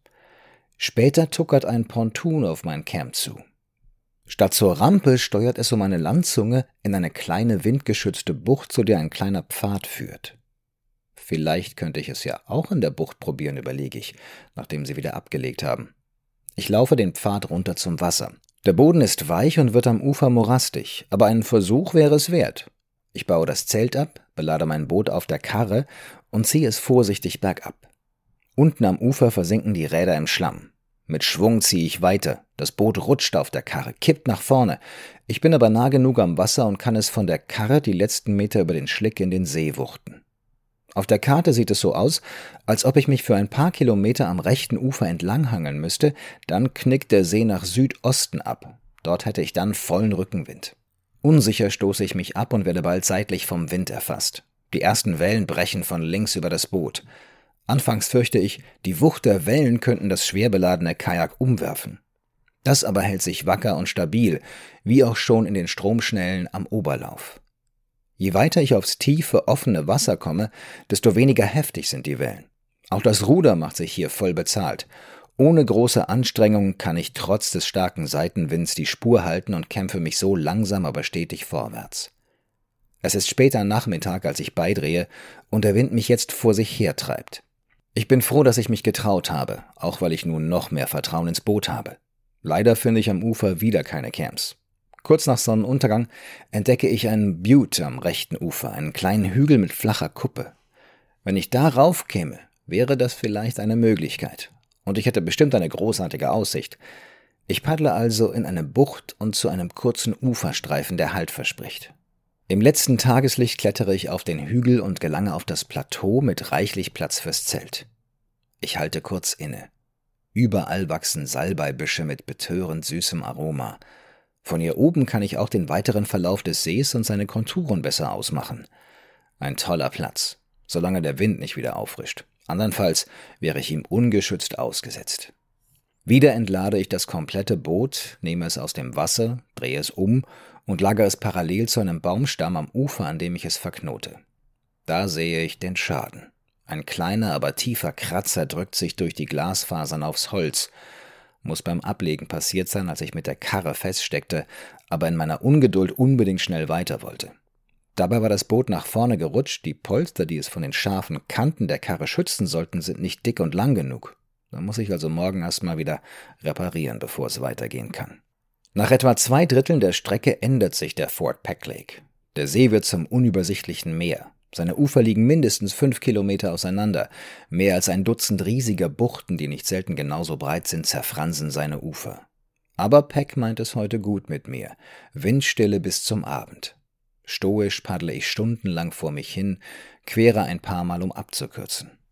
E: Später tuckert ein Pontoon auf mein Camp zu. Statt zur Rampe steuert es um eine Landzunge in eine kleine windgeschützte Bucht, zu der ein kleiner Pfad führt. Vielleicht könnte ich es ja auch in der Bucht probieren, überlege ich, nachdem sie wieder abgelegt haben. Ich laufe den Pfad runter zum Wasser. Der Boden ist weich und wird am Ufer morastig, aber ein Versuch wäre es wert. Ich baue das Zelt ab, belade mein Boot auf der Karre und ziehe es vorsichtig bergab. Unten am Ufer versinken die Räder im Schlamm. Mit Schwung ziehe ich weiter. Das Boot rutscht auf der Karre, kippt nach vorne. Ich bin aber nah genug am Wasser und kann es von der Karre die letzten Meter über den Schlick in den See wuchten. Auf der Karte sieht es so aus, als ob ich mich für ein paar Kilometer am rechten Ufer entlanghangeln müsste, dann knickt der See nach Südosten ab. Dort hätte ich dann vollen Rückenwind. Unsicher stoße ich mich ab und werde bald seitlich vom Wind erfasst. Die ersten Wellen brechen von links über das Boot. Anfangs fürchte ich, die Wucht der Wellen könnten das schwer beladene Kajak umwerfen. Das aber hält sich wacker und stabil, wie auch schon in den Stromschnellen am Oberlauf. Je weiter ich aufs tiefe, offene Wasser komme, desto weniger heftig sind die Wellen. Auch das Ruder macht sich hier voll bezahlt. Ohne große Anstrengung kann ich trotz des starken Seitenwinds die Spur halten und kämpfe mich so langsam, aber stetig vorwärts. Es ist später Nachmittag, als ich beidrehe, und der Wind mich jetzt vor sich hertreibt. Ich bin froh, dass ich mich getraut habe, auch weil ich nun noch mehr Vertrauen ins Boot habe. Leider finde ich am Ufer wieder keine Camps. Kurz nach Sonnenuntergang entdecke ich einen Butte am rechten Ufer, einen kleinen Hügel mit flacher Kuppe. Wenn ich da raufkäme, wäre das vielleicht eine Möglichkeit. Und ich hätte bestimmt eine großartige Aussicht. Ich paddle also in eine Bucht und zu einem kurzen Uferstreifen, der Halt verspricht. Im letzten Tageslicht klettere ich auf den Hügel und gelange auf das Plateau mit reichlich Platz fürs Zelt. Ich halte kurz inne. Überall wachsen Salbeibüsche mit betörend süßem Aroma. Von hier oben kann ich auch den weiteren Verlauf des Sees und seine Konturen besser ausmachen. Ein toller Platz, solange der Wind nicht wieder auffrischt. Andernfalls wäre ich ihm ungeschützt ausgesetzt. Wieder entlade ich das komplette Boot, nehme es aus dem Wasser, drehe es um und lagere es parallel zu einem Baumstamm am Ufer, an dem ich es verknote. Da sehe ich den Schaden. Ein kleiner, aber tiefer Kratzer drückt sich durch die Glasfasern aufs Holz. Muss beim Ablegen passiert sein, als ich mit der Karre feststeckte, aber in meiner Ungeduld unbedingt schnell weiter wollte. Dabei war das Boot nach vorne gerutscht, die Polster, die es von den scharfen Kanten der Karre schützen sollten, sind nicht dick und lang genug. Da muss ich also morgen erstmal wieder reparieren, bevor es weitergehen kann. Nach etwa zwei Dritteln der Strecke ändert sich der Fort Peck Lake. Der See wird zum unübersichtlichen Meer. Seine Ufer liegen mindestens fünf Kilometer auseinander. Mehr als ein Dutzend riesiger Buchten, die nicht selten genauso breit sind, zerfransen seine Ufer. Aber Peck meint es heute gut mit mir. Windstille bis zum Abend. Stoisch paddle ich stundenlang vor mich hin, quere ein paar Mal, um abzukürzen.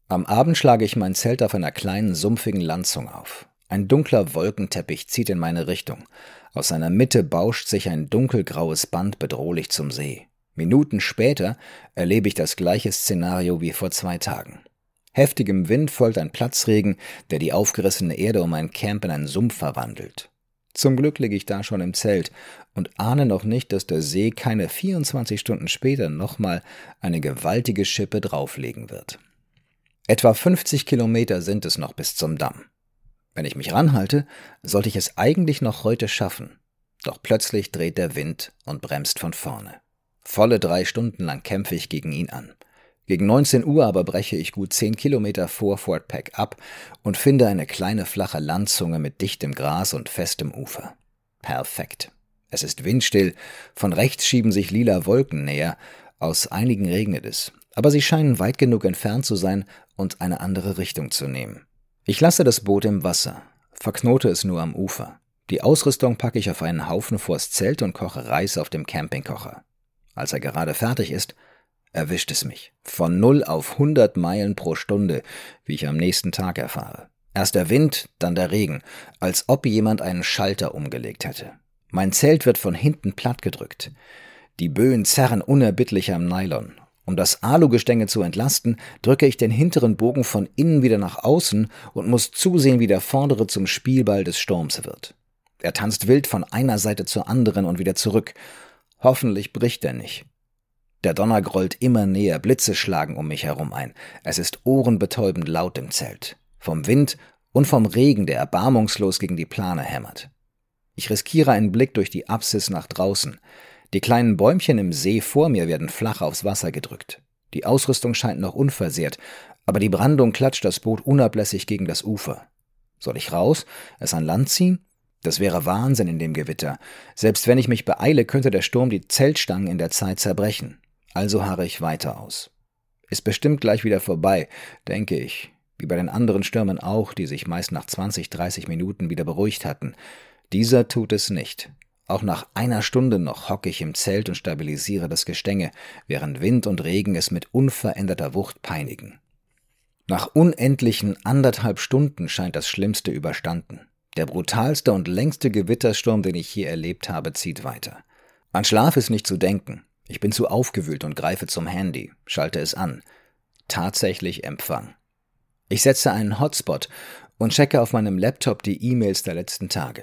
E: Am Abend schlage ich mein Zelt auf einer kleinen, sumpfigen Landzunge auf. Ein dunkler Wolkenteppich zieht in meine Richtung. Aus seiner Mitte bauscht sich ein dunkelgraues Band bedrohlich zum See. Minuten später erlebe ich das gleiche Szenario wie vor zwei Tagen. Heftigem Wind folgt ein Platzregen, der die aufgerissene Erde um mein Camp in einen Sumpf verwandelt. Zum Glück liege ich da schon im Zelt und ahne noch nicht, dass der See keine vierundzwanzig Stunden später nochmal eine gewaltige Schippe drauflegen wird. Etwa fünfzig Kilometer sind es noch bis zum Damm. Wenn ich mich ranhalte, sollte ich es eigentlich noch heute schaffen. Doch plötzlich dreht der Wind und bremst von vorne. Volle drei Stunden lang kämpfe ich gegen ihn an. Gegen neunzehn Uhr aber breche ich gut zehn Kilometer vor Fort Peck ab und finde eine kleine flache Landzunge mit dichtem Gras und festem Ufer. Perfekt. Es ist windstill, von rechts schieben sich lila Wolken näher, aus einigen regnet es, aber sie scheinen weit genug entfernt zu sein und eine andere Richtung zu nehmen. Ich lasse das Boot im Wasser, verknote es nur am Ufer. Die Ausrüstung packe ich auf einen Haufen vors Zelt und koche Reis auf dem Campingkocher. Als er gerade fertig ist, erwischt es mich. Von null auf hundert Meilen pro Stunde, wie ich am nächsten Tag erfahre. Erst der Wind, dann der Regen, als ob jemand einen Schalter umgelegt hätte. Mein Zelt wird von hinten plattgedrückt. Die Böen zerren unerbittlich am Nylon. Um das Alugestänge zu entlasten, drücke ich den hinteren Bogen von innen wieder nach außen und muss zusehen, wie der vordere zum Spielball des Sturms wird. Er tanzt wild von einer Seite zur anderen und wieder zurück. Hoffentlich bricht er nicht. Der Donner grollt immer näher, Blitze schlagen um mich herum ein. Es ist ohrenbetäubend laut im Zelt. Vom Wind und vom Regen, der erbarmungslos gegen die Plane hämmert. Ich riskiere einen Blick durch die Apsis nach draußen. Die kleinen Bäumchen im See vor mir werden flach aufs Wasser gedrückt. Die Ausrüstung scheint noch unversehrt, aber die Brandung klatscht das Boot unablässig gegen das Ufer. Soll ich raus, es an Land ziehen? Das wäre Wahnsinn in dem Gewitter. Selbst wenn ich mich beeile, könnte der Sturm die Zeltstangen in der Zeit zerbrechen. Also harre ich weiter aus. Ist bestimmt gleich wieder vorbei, denke ich, wie bei den anderen Stürmen auch, die sich meist nach zwanzig, dreißig Minuten wieder beruhigt hatten. Dieser tut es nicht. Auch nach einer Stunde noch hocke ich im Zelt und stabilisiere das Gestänge, während Wind und Regen es mit unveränderter Wucht peinigen. Nach unendlichen anderthalb Stunden scheint das Schlimmste überstanden. Der brutalste und längste Gewittersturm, den ich je erlebt habe, zieht weiter. An Schlaf ist nicht zu denken. Ich bin zu aufgewühlt und greife zum Handy, schalte es an. Tatsächlich Empfang. Ich setze einen Hotspot und checke auf meinem Laptop die E-Mails der letzten Tage.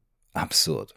E: Absurd.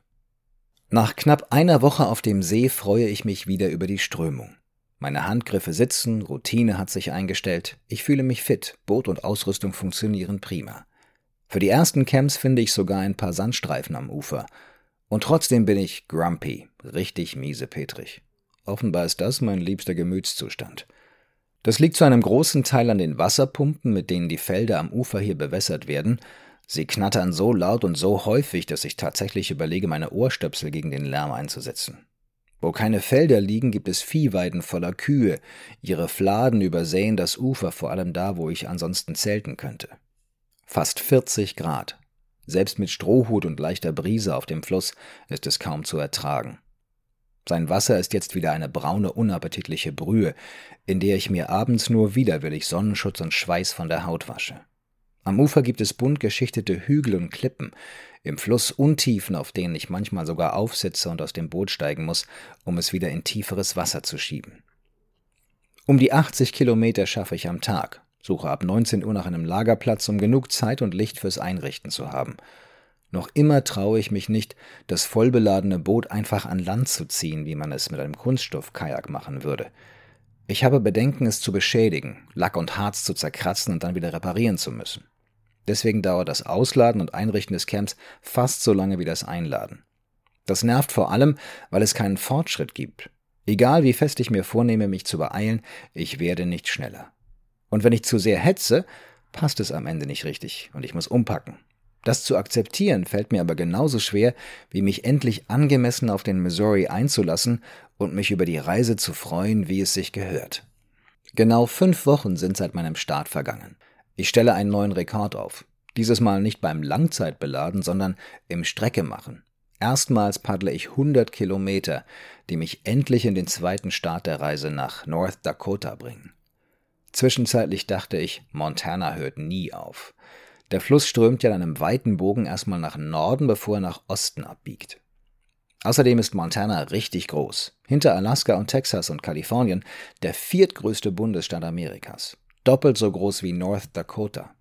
E: Nach knapp einer Woche auf dem See freue ich mich wieder über die Strömung. Meine Handgriffe sitzen, Routine hat sich eingestellt, ich fühle mich fit, Boot und Ausrüstung funktionieren prima. Für die ersten Camps finde ich sogar ein paar Sandstreifen am Ufer. Und trotzdem bin ich grumpy, richtig miesepetrig. Offenbar ist das mein liebster Gemütszustand. Das liegt zu einem großen Teil an den Wasserpumpen, mit denen die Felder am Ufer hier bewässert werden. Sie knattern so laut und so häufig, dass ich tatsächlich überlege, meine Ohrstöpsel gegen den Lärm einzusetzen. Wo keine Felder liegen, gibt es Viehweiden voller Kühe. Ihre Fladen übersäen das Ufer, vor allem da, wo ich ansonsten zelten könnte. Fast vierzig Grad. Selbst mit Strohhut und leichter Brise auf dem Fluss ist es kaum zu ertragen. Sein Wasser ist jetzt wieder eine braune, unappetitliche Brühe, in der ich mir abends nur widerwillig Sonnenschutz und Schweiß von der Haut wasche. Am Ufer gibt es bunt geschichtete Hügel und Klippen, im Fluss Untiefen, auf denen ich manchmal sogar aufsitze und aus dem Boot steigen muss, um es wieder in tieferes Wasser zu schieben. Um die achtzig Kilometer schaffe ich am Tag, suche ab neunzehn Uhr nach einem Lagerplatz, um genug Zeit und Licht fürs Einrichten zu haben. Noch immer traue ich mich nicht, das vollbeladene Boot einfach an Land zu ziehen, wie man es mit einem Kunststoffkajak machen würde. Ich habe Bedenken, es zu beschädigen, Lack und Harz zu zerkratzen und dann wieder reparieren zu müssen. Deswegen dauert das Ausladen und Einrichten des Camps fast so lange wie das Einladen. Das nervt vor allem, weil es keinen Fortschritt gibt. Egal wie fest ich mir vornehme, mich zu beeilen, ich werde nicht schneller. Und wenn ich zu sehr hetze, passt es am Ende nicht richtig und ich muss umpacken. Das zu akzeptieren fällt mir aber genauso schwer, wie mich endlich angemessen auf den Missouri einzulassen und mich über die Reise zu freuen, wie es sich gehört. Genau fünf Wochen sind seit meinem Start vergangen. Ich stelle einen neuen Rekord auf. Dieses Mal nicht beim Langzeitbeladen, sondern im Streckemachen. Erstmals paddle ich hundert Kilometer, die mich endlich in den zweiten Start der Reise nach North Dakota bringen. Zwischenzeitlich dachte ich, Montana hört nie auf. Der Fluss strömt ja in einem weiten Bogen erstmal nach Norden, bevor er nach Osten abbiegt. Außerdem ist Montana richtig groß. Hinter Alaska und Texas und Kalifornien der viertgrößte Bundesstaat Amerikas. Doppelt so groß wie North Dakota.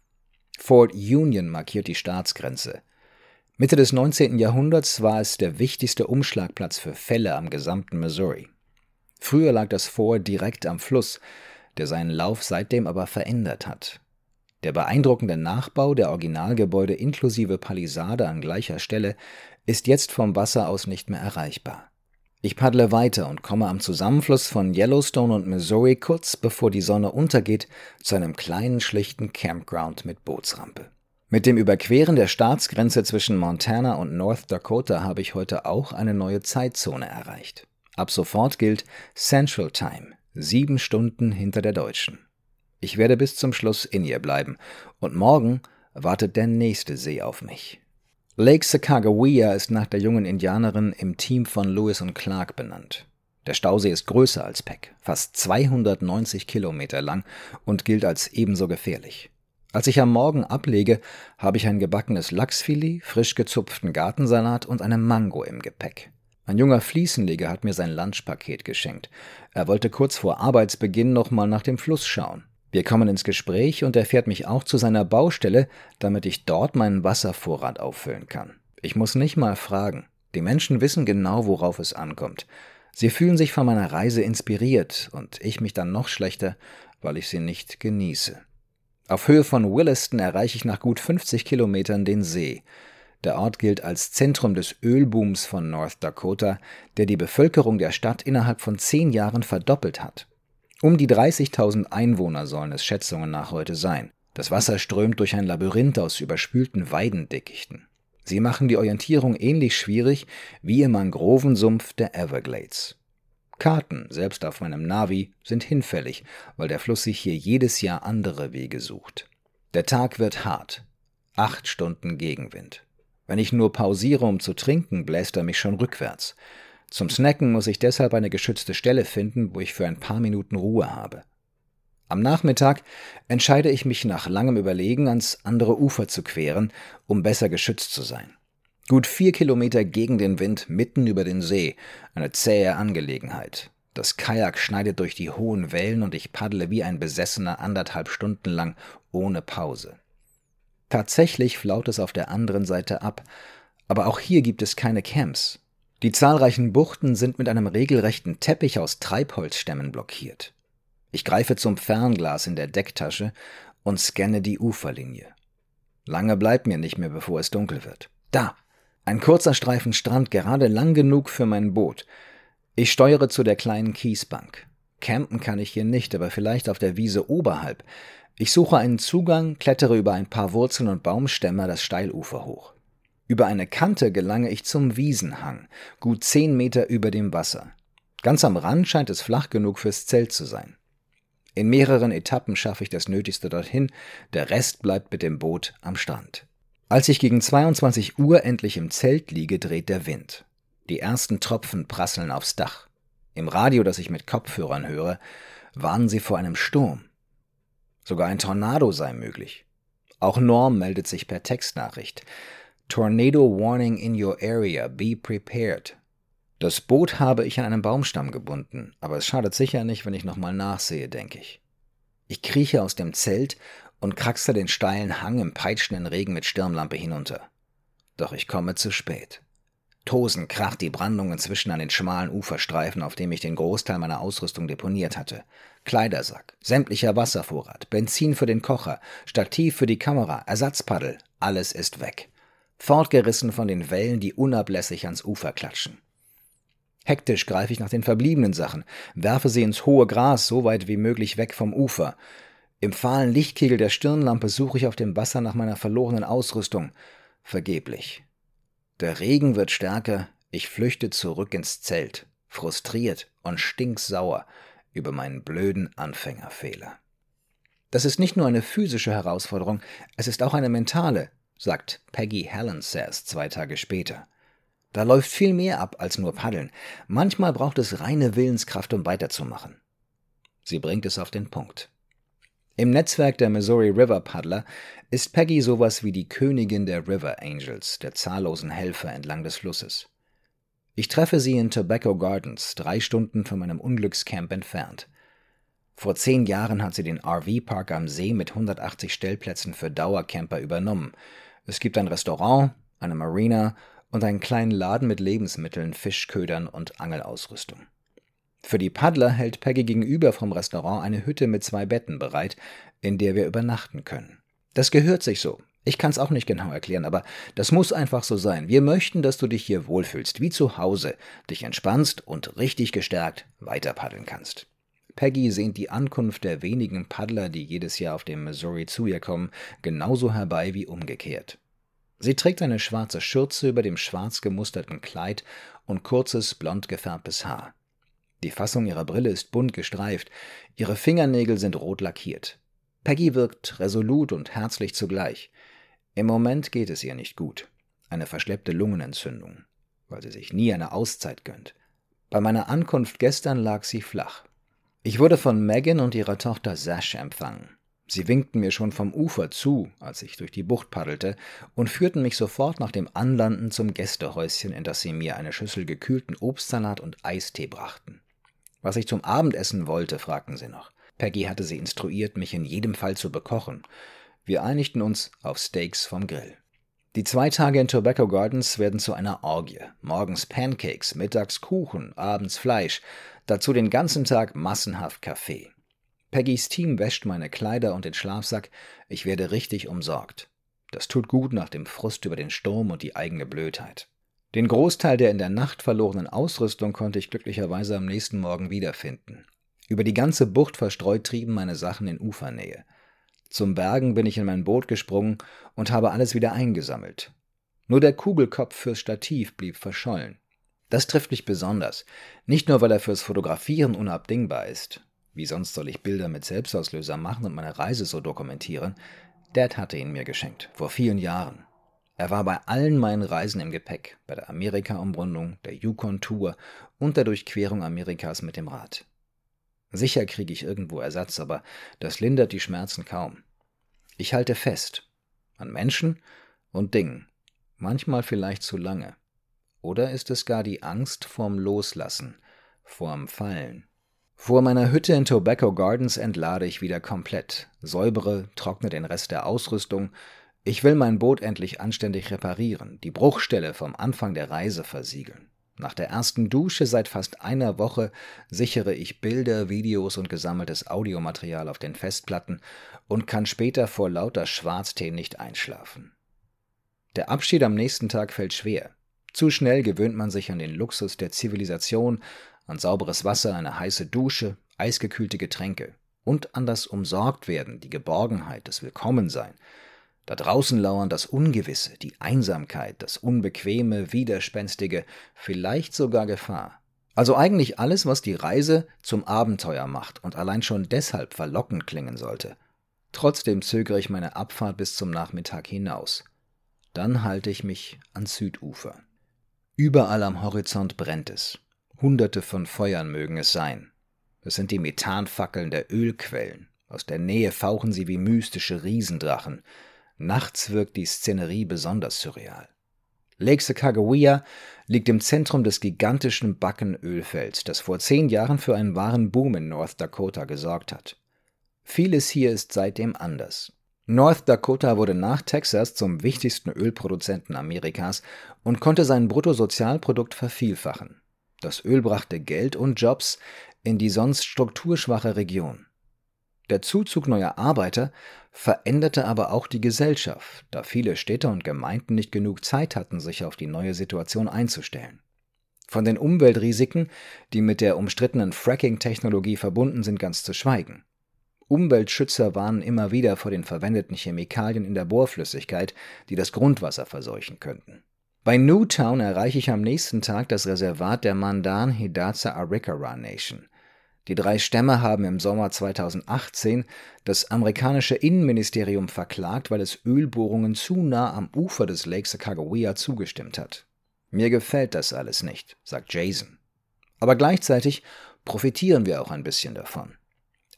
E: Fort Union markiert die Staatsgrenze. Mitte des neunzehnten Jahrhunderts war es der wichtigste Umschlagplatz für Fälle am gesamten Missouri. Früher lag das Fort direkt am Fluss, der seinen Lauf seitdem aber verändert hat. Der beeindruckende Nachbau der Originalgebäude inklusive Palisade an gleicher Stelle ist jetzt vom Wasser aus nicht mehr erreichbar. Ich paddle weiter und komme am Zusammenfluss von Yellowstone und Missouri kurz bevor die Sonne untergeht zu einem kleinen, schlichten Campground mit Bootsrampe. Mit dem Überqueren der Staatsgrenze zwischen Montana und North Dakota habe ich heute auch eine neue Zeitzone erreicht. Ab sofort gilt Central Time, sieben Stunden hinter der deutschen. Ich werde bis zum Schluss in ihr bleiben und morgen wartet der nächste See auf mich. Lake Sacagawea ist nach der jungen Indianerin im Team von Lewis und Clark benannt. Der Stausee ist größer als Peck, fast zweihundertneunzig Kilometer lang und gilt als ebenso gefährlich. Als ich am Morgen ablege, habe ich ein gebackenes Lachsfilet, frisch gezupften Gartensalat und eine Mango im Gepäck. Ein junger Fliesenleger hat mir sein Lunchpaket geschenkt. Er wollte kurz vor Arbeitsbeginn noch mal nach dem Fluss schauen. Wir kommen ins Gespräch und er fährt mich auch zu seiner Baustelle, damit ich dort meinen Wasservorrat auffüllen kann. Ich muss nicht mal fragen. Die Menschen wissen genau, worauf es ankommt. Sie fühlen sich von meiner Reise inspiriert und ich mich dann noch schlechter, weil ich sie nicht genieße. Auf Höhe von Williston erreiche ich nach gut fünfzig Kilometern den See. Der Ort gilt als Zentrum des Ölbooms von North Dakota, der die Bevölkerung der Stadt innerhalb von zehn Jahren verdoppelt hat. Um die dreißigtausend Einwohner sollen es Schätzungen nach heute sein. Das Wasser strömt durch ein Labyrinth aus überspülten Weidendickichten. Sie machen die Orientierung ähnlich schwierig wie im Mangrovensumpf der Everglades. Karten, selbst auf meinem Navi, sind hinfällig, weil der Fluss sich hier jedes Jahr andere Wege sucht. Der Tag wird hart. Acht Stunden Gegenwind. Wenn ich nur pausiere, um zu trinken, bläst er mich schon rückwärts. Zum Snacken muss ich deshalb eine geschützte Stelle finden, wo ich für ein paar Minuten Ruhe habe. Am Nachmittag entscheide ich mich nach langem Überlegen, ans andere Ufer zu queren, um besser geschützt zu sein. Gut vier Kilometer gegen den Wind, mitten über den See, eine zähe Angelegenheit. Das Kajak schneidet durch die hohen Wellen und ich paddle wie ein Besessener anderthalb Stunden lang ohne Pause. Tatsächlich flaut es auf der anderen Seite ab, aber auch hier gibt es keine Camps. Die zahlreichen Buchten sind mit einem regelrechten Teppich aus Treibholzstämmen blockiert. Ich greife zum Fernglas in der Decktasche und scanne die Uferlinie. Lange bleibt mir nicht mehr, bevor es dunkel wird. Da! Ein kurzer Streifen Strand, gerade lang genug für mein Boot. Ich steuere zu der kleinen Kiesbank. Campen kann ich hier nicht, aber vielleicht auf der Wiese oberhalb. Ich suche einen Zugang, klettere über ein paar Wurzeln und Baumstämme das Steilufer hoch. Über eine Kante gelange ich zum Wiesenhang, gut zehn Meter über dem Wasser. Ganz am Rand scheint es flach genug fürs Zelt zu sein. In mehreren Etappen schaffe ich das Nötigste dorthin, der Rest bleibt mit dem Boot am Strand. Als ich gegen zweiundzwanzig Uhr endlich im Zelt liege, dreht der Wind. Die ersten Tropfen prasseln aufs Dach. Im Radio, das ich mit Kopfhörern höre, warnen sie vor einem Sturm. Sogar ein Tornado sei möglich. Auch Norm meldet sich per Textnachricht. Tornado warning in your area, be prepared. Das Boot habe ich an einem Baumstamm gebunden, aber es schadet sicher nicht, wenn ich nochmal nachsehe, denke ich. Ich krieche aus dem Zelt und kraxle den steilen Hang im peitschenden Regen mit Stirnlampe hinunter. Doch ich komme zu spät. Tosend kracht die Brandung inzwischen an den schmalen Uferstreifen, auf dem ich den Großteil meiner Ausrüstung deponiert hatte. Kleidersack, sämtlicher Wasservorrat, Benzin für den Kocher, Stativ für die Kamera, Ersatzpaddel, alles ist weg. Fortgerissen von den Wellen, die unablässig ans Ufer klatschen. Hektisch greife ich nach den verbliebenen Sachen, werfe sie ins hohe Gras, so weit wie möglich weg vom Ufer. Im fahlen Lichtkegel der Stirnlampe suche ich auf dem Wasser nach meiner verlorenen Ausrüstung. Vergeblich. Der Regen wird stärker, ich flüchte zurück ins Zelt, frustriert und stinksauer über meinen blöden Anfängerfehler. Das ist nicht nur eine physische Herausforderung, es ist auch eine mentale, sagt Peggy Hallensass zwei Tage später. Da läuft viel mehr ab als nur Paddeln. Manchmal braucht es reine Willenskraft, um weiterzumachen. Sie bringt es auf den Punkt. Im Netzwerk der Missouri River Paddler ist Peggy sowas wie die Königin der River Angels, der zahllosen Helfer entlang des Flusses. Ich treffe sie in Tobacco Gardens, drei Stunden von meinem Unglückscamp entfernt. Vor zehn Jahren hat sie den R V-Park am See mit hundertachtzig Stellplätzen für Dauercamper übernommen. Es gibt ein Restaurant, eine Marina und einen kleinen Laden mit Lebensmitteln, Fischködern und Angelausrüstung. Für die Paddler hält Peggy gegenüber vom Restaurant eine Hütte mit zwei Betten bereit, in der wir übernachten können. Das gehört sich so. Ich kann es auch nicht genau erklären, aber das muss einfach so sein. Wir möchten, dass du dich hier wohlfühlst, wie zu Hause, dich entspannst und richtig gestärkt weiter paddeln kannst. Peggy sehnt die Ankunft der wenigen Paddler, die jedes Jahr auf dem Missouri zu ihr kommen, genauso herbei wie umgekehrt. Sie trägt eine schwarze Schürze über dem schwarz gemusterten Kleid und kurzes, blond gefärbtes Haar. Die Fassung ihrer Brille ist bunt gestreift, ihre Fingernägel sind rot lackiert. Peggy wirkt resolut und herzlich zugleich. Im Moment geht es ihr nicht gut. Eine verschleppte Lungenentzündung, weil sie sich nie eine Auszeit gönnt. Bei meiner Ankunft gestern lag sie flach. Ich wurde von Megan und ihrer Tochter Sash empfangen. Sie winkten mir schon vom Ufer zu, als ich durch die Bucht paddelte, und führten mich sofort nach dem Anlanden zum Gästehäuschen, in das sie mir eine Schüssel gekühlten Obstsalat und Eistee brachten. Was ich zum Abendessen wollte, fragten sie noch. Peggy hatte sie instruiert, mich in jedem Fall zu bekochen. Wir einigten uns auf Steaks vom Grill. Die zwei Tage in Tobacco Gardens werden zu einer Orgie. Morgens Pancakes, mittags Kuchen, abends Fleisch, dazu den ganzen Tag massenhaft Kaffee. Peggys Team wäscht meine Kleider und den Schlafsack, ich werde richtig umsorgt. Das tut gut nach dem Frust über den Sturm und die eigene Blödheit. Den Großteil der in der Nacht verlorenen Ausrüstung konnte ich glücklicherweise am nächsten Morgen wiederfinden. Über die ganze Bucht verstreut trieben meine Sachen in Ufernähe. Zum Bergen bin ich in mein Boot gesprungen und habe alles wieder eingesammelt. Nur der Kugelkopf fürs Stativ blieb verschollen. Das trifft mich besonders, nicht nur weil er fürs Fotografieren unabdingbar ist. Wie sonst soll ich Bilder mit Selbstauslöser machen und meine Reise so dokumentieren? Dad hatte ihn mir geschenkt, vor vielen Jahren. Er war bei allen meinen Reisen im Gepäck, bei der Amerika-Umrundung, der Yukon-Tour und der Durchquerung Amerikas mit dem Rad. Sicher kriege ich irgendwo Ersatz, aber das lindert die Schmerzen kaum. Ich halte fest an Menschen und Dingen, manchmal vielleicht zu lange. Oder ist es gar die Angst vorm Loslassen, vorm Fallen? Vor meiner Hütte in Tobacco Gardens entlade ich wieder komplett, säubere, trockne den Rest der Ausrüstung. Ich will mein Boot endlich anständig reparieren, die Bruchstelle vom Anfang der Reise versiegeln. Nach der ersten Dusche seit fast einer Woche sichere ich Bilder, Videos und gesammeltes Audiomaterial auf den Festplatten und kann später vor lauter Schwarztee nicht einschlafen. Der Abschied am nächsten Tag fällt schwer. Zu schnell gewöhnt man sich an den Luxus der Zivilisation, an sauberes Wasser, eine heiße Dusche, eisgekühlte Getränke und an das Umsorgtwerden, die Geborgenheit, das Willkommensein. Da draußen lauern das Ungewisse, die Einsamkeit, das Unbequeme, Widerspenstige, vielleicht sogar Gefahr. Also eigentlich alles, was die Reise zum Abenteuer macht und allein schon deshalb verlockend klingen sollte. Trotzdem zögere ich meine Abfahrt bis zum Nachmittag hinaus. Dann halte ich mich ans Südufer. Überall am Horizont brennt es. Hunderte von Feuern mögen es sein. Es sind die Methanfackeln der Ölquellen. Aus der Nähe fauchen sie wie mystische Riesendrachen. Nachts wirkt die Szenerie besonders surreal. Lake Sacagawea liegt im Zentrum des gigantischen Bakken-Ölfelds, das vor zehn Jahren für einen wahren Boom in North Dakota gesorgt hat. Vieles hier ist seitdem anders. North Dakota wurde nach Texas zum wichtigsten Ölproduzenten Amerikas und konnte sein Bruttosozialprodukt vervielfachen. Das Öl brachte Geld und Jobs in die sonst strukturschwache Region. Der Zuzug neuer Arbeiter veränderte aber auch die Gesellschaft, da viele Städte und Gemeinden nicht genug Zeit hatten, sich auf die neue Situation einzustellen. Von den Umweltrisiken, die mit der umstrittenen Fracking-Technologie verbunden sind, ganz zu schweigen. Umweltschützer warnen immer wieder vor den verwendeten Chemikalien in der Bohrflüssigkeit, die das Grundwasser verseuchen könnten. Bei Newtown erreiche ich am nächsten Tag das Reservat der Mandan Hidatsa Arikara Nation. Die drei Stämme haben im Sommer zweitausendachtzehn das amerikanische Innenministerium verklagt, weil es Ölbohrungen zu nah am Ufer des Lake Sacagawea zugestimmt hat. Mir gefällt das alles nicht, sagt Jason. Aber gleichzeitig profitieren wir auch ein bisschen davon.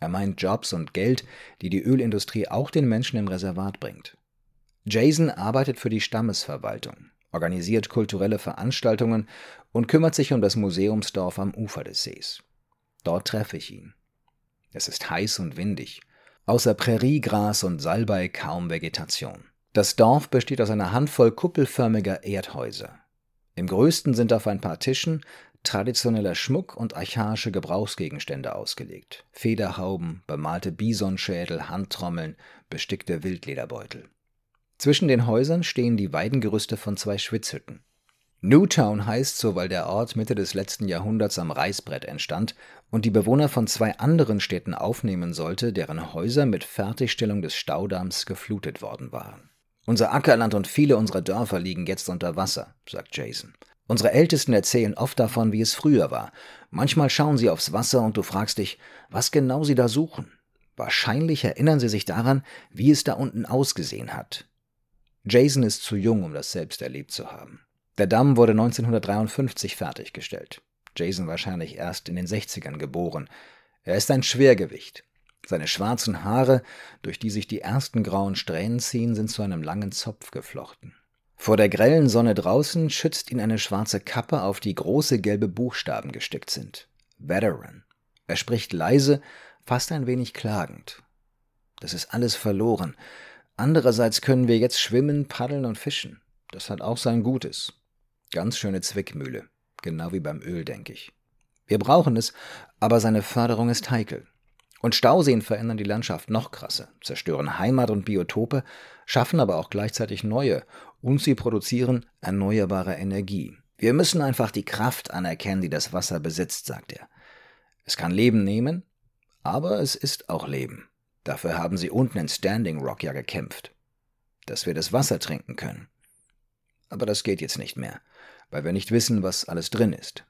E: Er meint Jobs und Geld, die die Ölindustrie auch den Menschen im Reservat bringt. Jason arbeitet für die Stammesverwaltung, organisiert kulturelle Veranstaltungen und kümmert sich um das Museumsdorf am Ufer des Sees. Dort treffe ich ihn. Es ist heiß und windig. Außer Präriegras und Salbei kaum Vegetation. Das Dorf besteht aus einer Handvoll kuppelförmiger Erdhäuser. Im größten sind auf ein paar Tischen traditioneller Schmuck und archaische Gebrauchsgegenstände ausgelegt. Federhauben, bemalte Bisonschädel, Handtrommeln, bestickte Wildlederbeutel. Zwischen den Häusern stehen die Weidengerüste von zwei Schwitzhütten. Newtown heißt so, weil der Ort Mitte des letzten Jahrhunderts am Reißbrett entstand und die Bewohner von zwei anderen Städten aufnehmen sollte, deren Häuser mit Fertigstellung des Staudamms geflutet worden waren. Unser Ackerland und viele unserer Dörfer liegen jetzt unter Wasser, sagt Jason. Unsere Ältesten erzählen oft davon, wie es früher war. Manchmal schauen sie aufs Wasser und du fragst dich, was genau sie da suchen. Wahrscheinlich erinnern sie sich daran, wie es da unten ausgesehen hat. Jason ist zu jung, um das selbst erlebt zu haben. Der Damm wurde neunzehnhundertdreiundfünfzig fertiggestellt. Jason wahrscheinlich erst in den sechzigern geboren. Er ist ein Schwergewicht. Seine schwarzen Haare, durch die sich die ersten grauen Strähnen ziehen, sind zu einem langen Zopf geflochten. Vor der grellen Sonne draußen schützt ihn eine schwarze Kappe, auf die große gelbe Buchstaben gestickt sind. Veteran. Er spricht leise, fast ein wenig klagend. Das ist alles verloren. Andererseits können wir jetzt schwimmen, paddeln und fischen. Das hat auch sein Gutes. Ganz schöne Zwickmühle. Genau wie beim Öl, denke ich. Wir brauchen es, aber seine Förderung ist heikel. Und Stauseen verändern die Landschaft noch krasser, zerstören Heimat und Biotope, schaffen aber auch gleichzeitig neue und sie produzieren erneuerbare Energie. Wir müssen einfach die Kraft anerkennen, die das Wasser besitzt, sagt er. Es kann Leben nehmen, aber es ist auch Leben. Dafür haben sie unten in Standing Rock ja gekämpft. Dass wir das Wasser trinken können. Aber das geht jetzt nicht mehr, weil wir nicht wissen, was alles drin ist.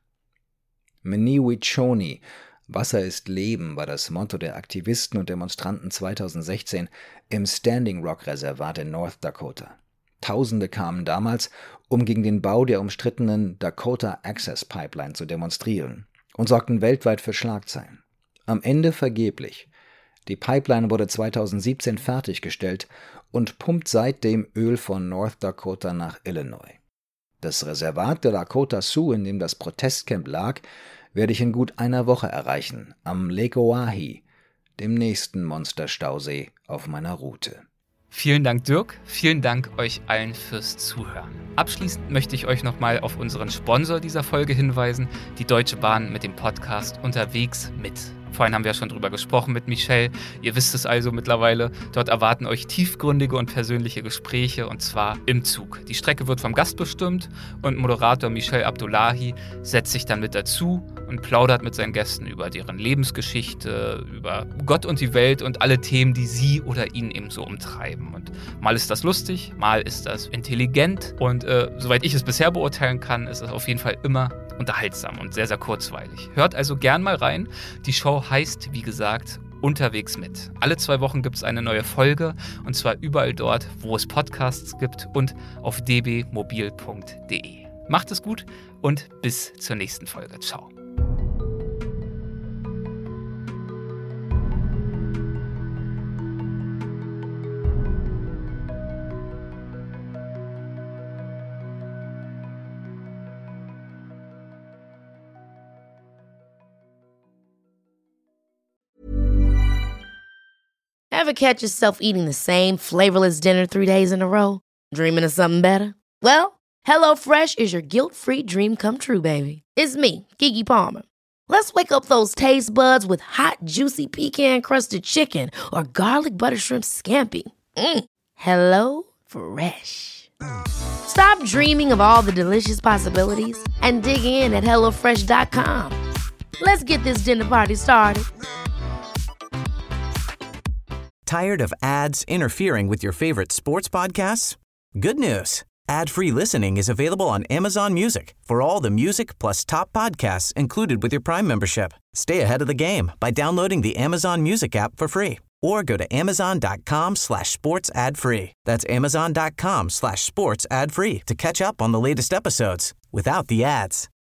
E: Mniwichoni, Wasser ist Leben, war das Motto der Aktivisten und Demonstranten zweitausendsechzehn im Standing Rock Reservat in North Dakota. Tausende kamen damals, um gegen den Bau der umstrittenen Dakota Access Pipeline zu demonstrieren und sorgten weltweit für Schlagzeilen. Am Ende vergeblich. Die Pipeline wurde zweitausendsiebzehn fertiggestellt und pumpt seitdem Öl von North Dakota nach Illinois. Das Reservat der Dakota Sioux, in dem das Protestcamp lag, werde ich in gut einer Woche erreichen, am Lake Oahe, dem nächsten Monsterstausee auf meiner Route.
A: Vielen Dank, Dirk. Vielen Dank euch allen fürs Zuhören. Abschließend möchte ich euch nochmal auf unseren Sponsor dieser Folge hinweisen, die Deutsche Bahn mit dem Podcast Unterwegs mit. Vorhin haben wir ja schon drüber gesprochen mit Michelle. Ihr wisst es also mittlerweile. Dort erwarten euch tiefgründige und persönliche Gespräche und zwar im Zug. Die Strecke wird vom Gast bestimmt und Moderator Michel Abdullahi setzt sich dann mit dazu und plaudert mit seinen Gästen über deren Lebensgeschichte, über Gott und die Welt und alle Themen, die sie oder ihn eben so umtreiben. Und mal ist das lustig, mal ist das intelligent und äh, soweit ich es bisher beurteilen kann, ist es auf jeden Fall immer unterhaltsam und sehr, sehr kurzweilig. Hört also gern mal rein. Die Show heißt, wie gesagt, Unterwegs mit. Alle zwei Wochen gibt es eine neue Folge und zwar überall dort, wo es Podcasts gibt und auf d b mobil punkt d e. Macht es gut und bis zur nächsten Folge. Ciao.
F: Ever catch yourself eating the same flavorless dinner three days in a row? Dreaming of something better? Well, HelloFresh is your guilt-free dream come true, baby. It's me, Keke Palmer. Let's wake up those taste buds with hot, juicy pecan-crusted chicken or garlic butter shrimp scampi. Mm. Hello Fresh. Stop dreaming of all the delicious possibilities and dig in at hello fresh dot com. Let's get this dinner party started.
G: Tired of ads interfering with your favorite sports podcasts? Good news. Ad-free listening is available on Amazon Music for all the music plus top podcasts included with your Prime membership. Stay ahead of the game by downloading the Amazon Music app for free or go to amazon.com slash sports ad free. That's amazon.com slash sports ad free to catch up on the latest episodes without the ads.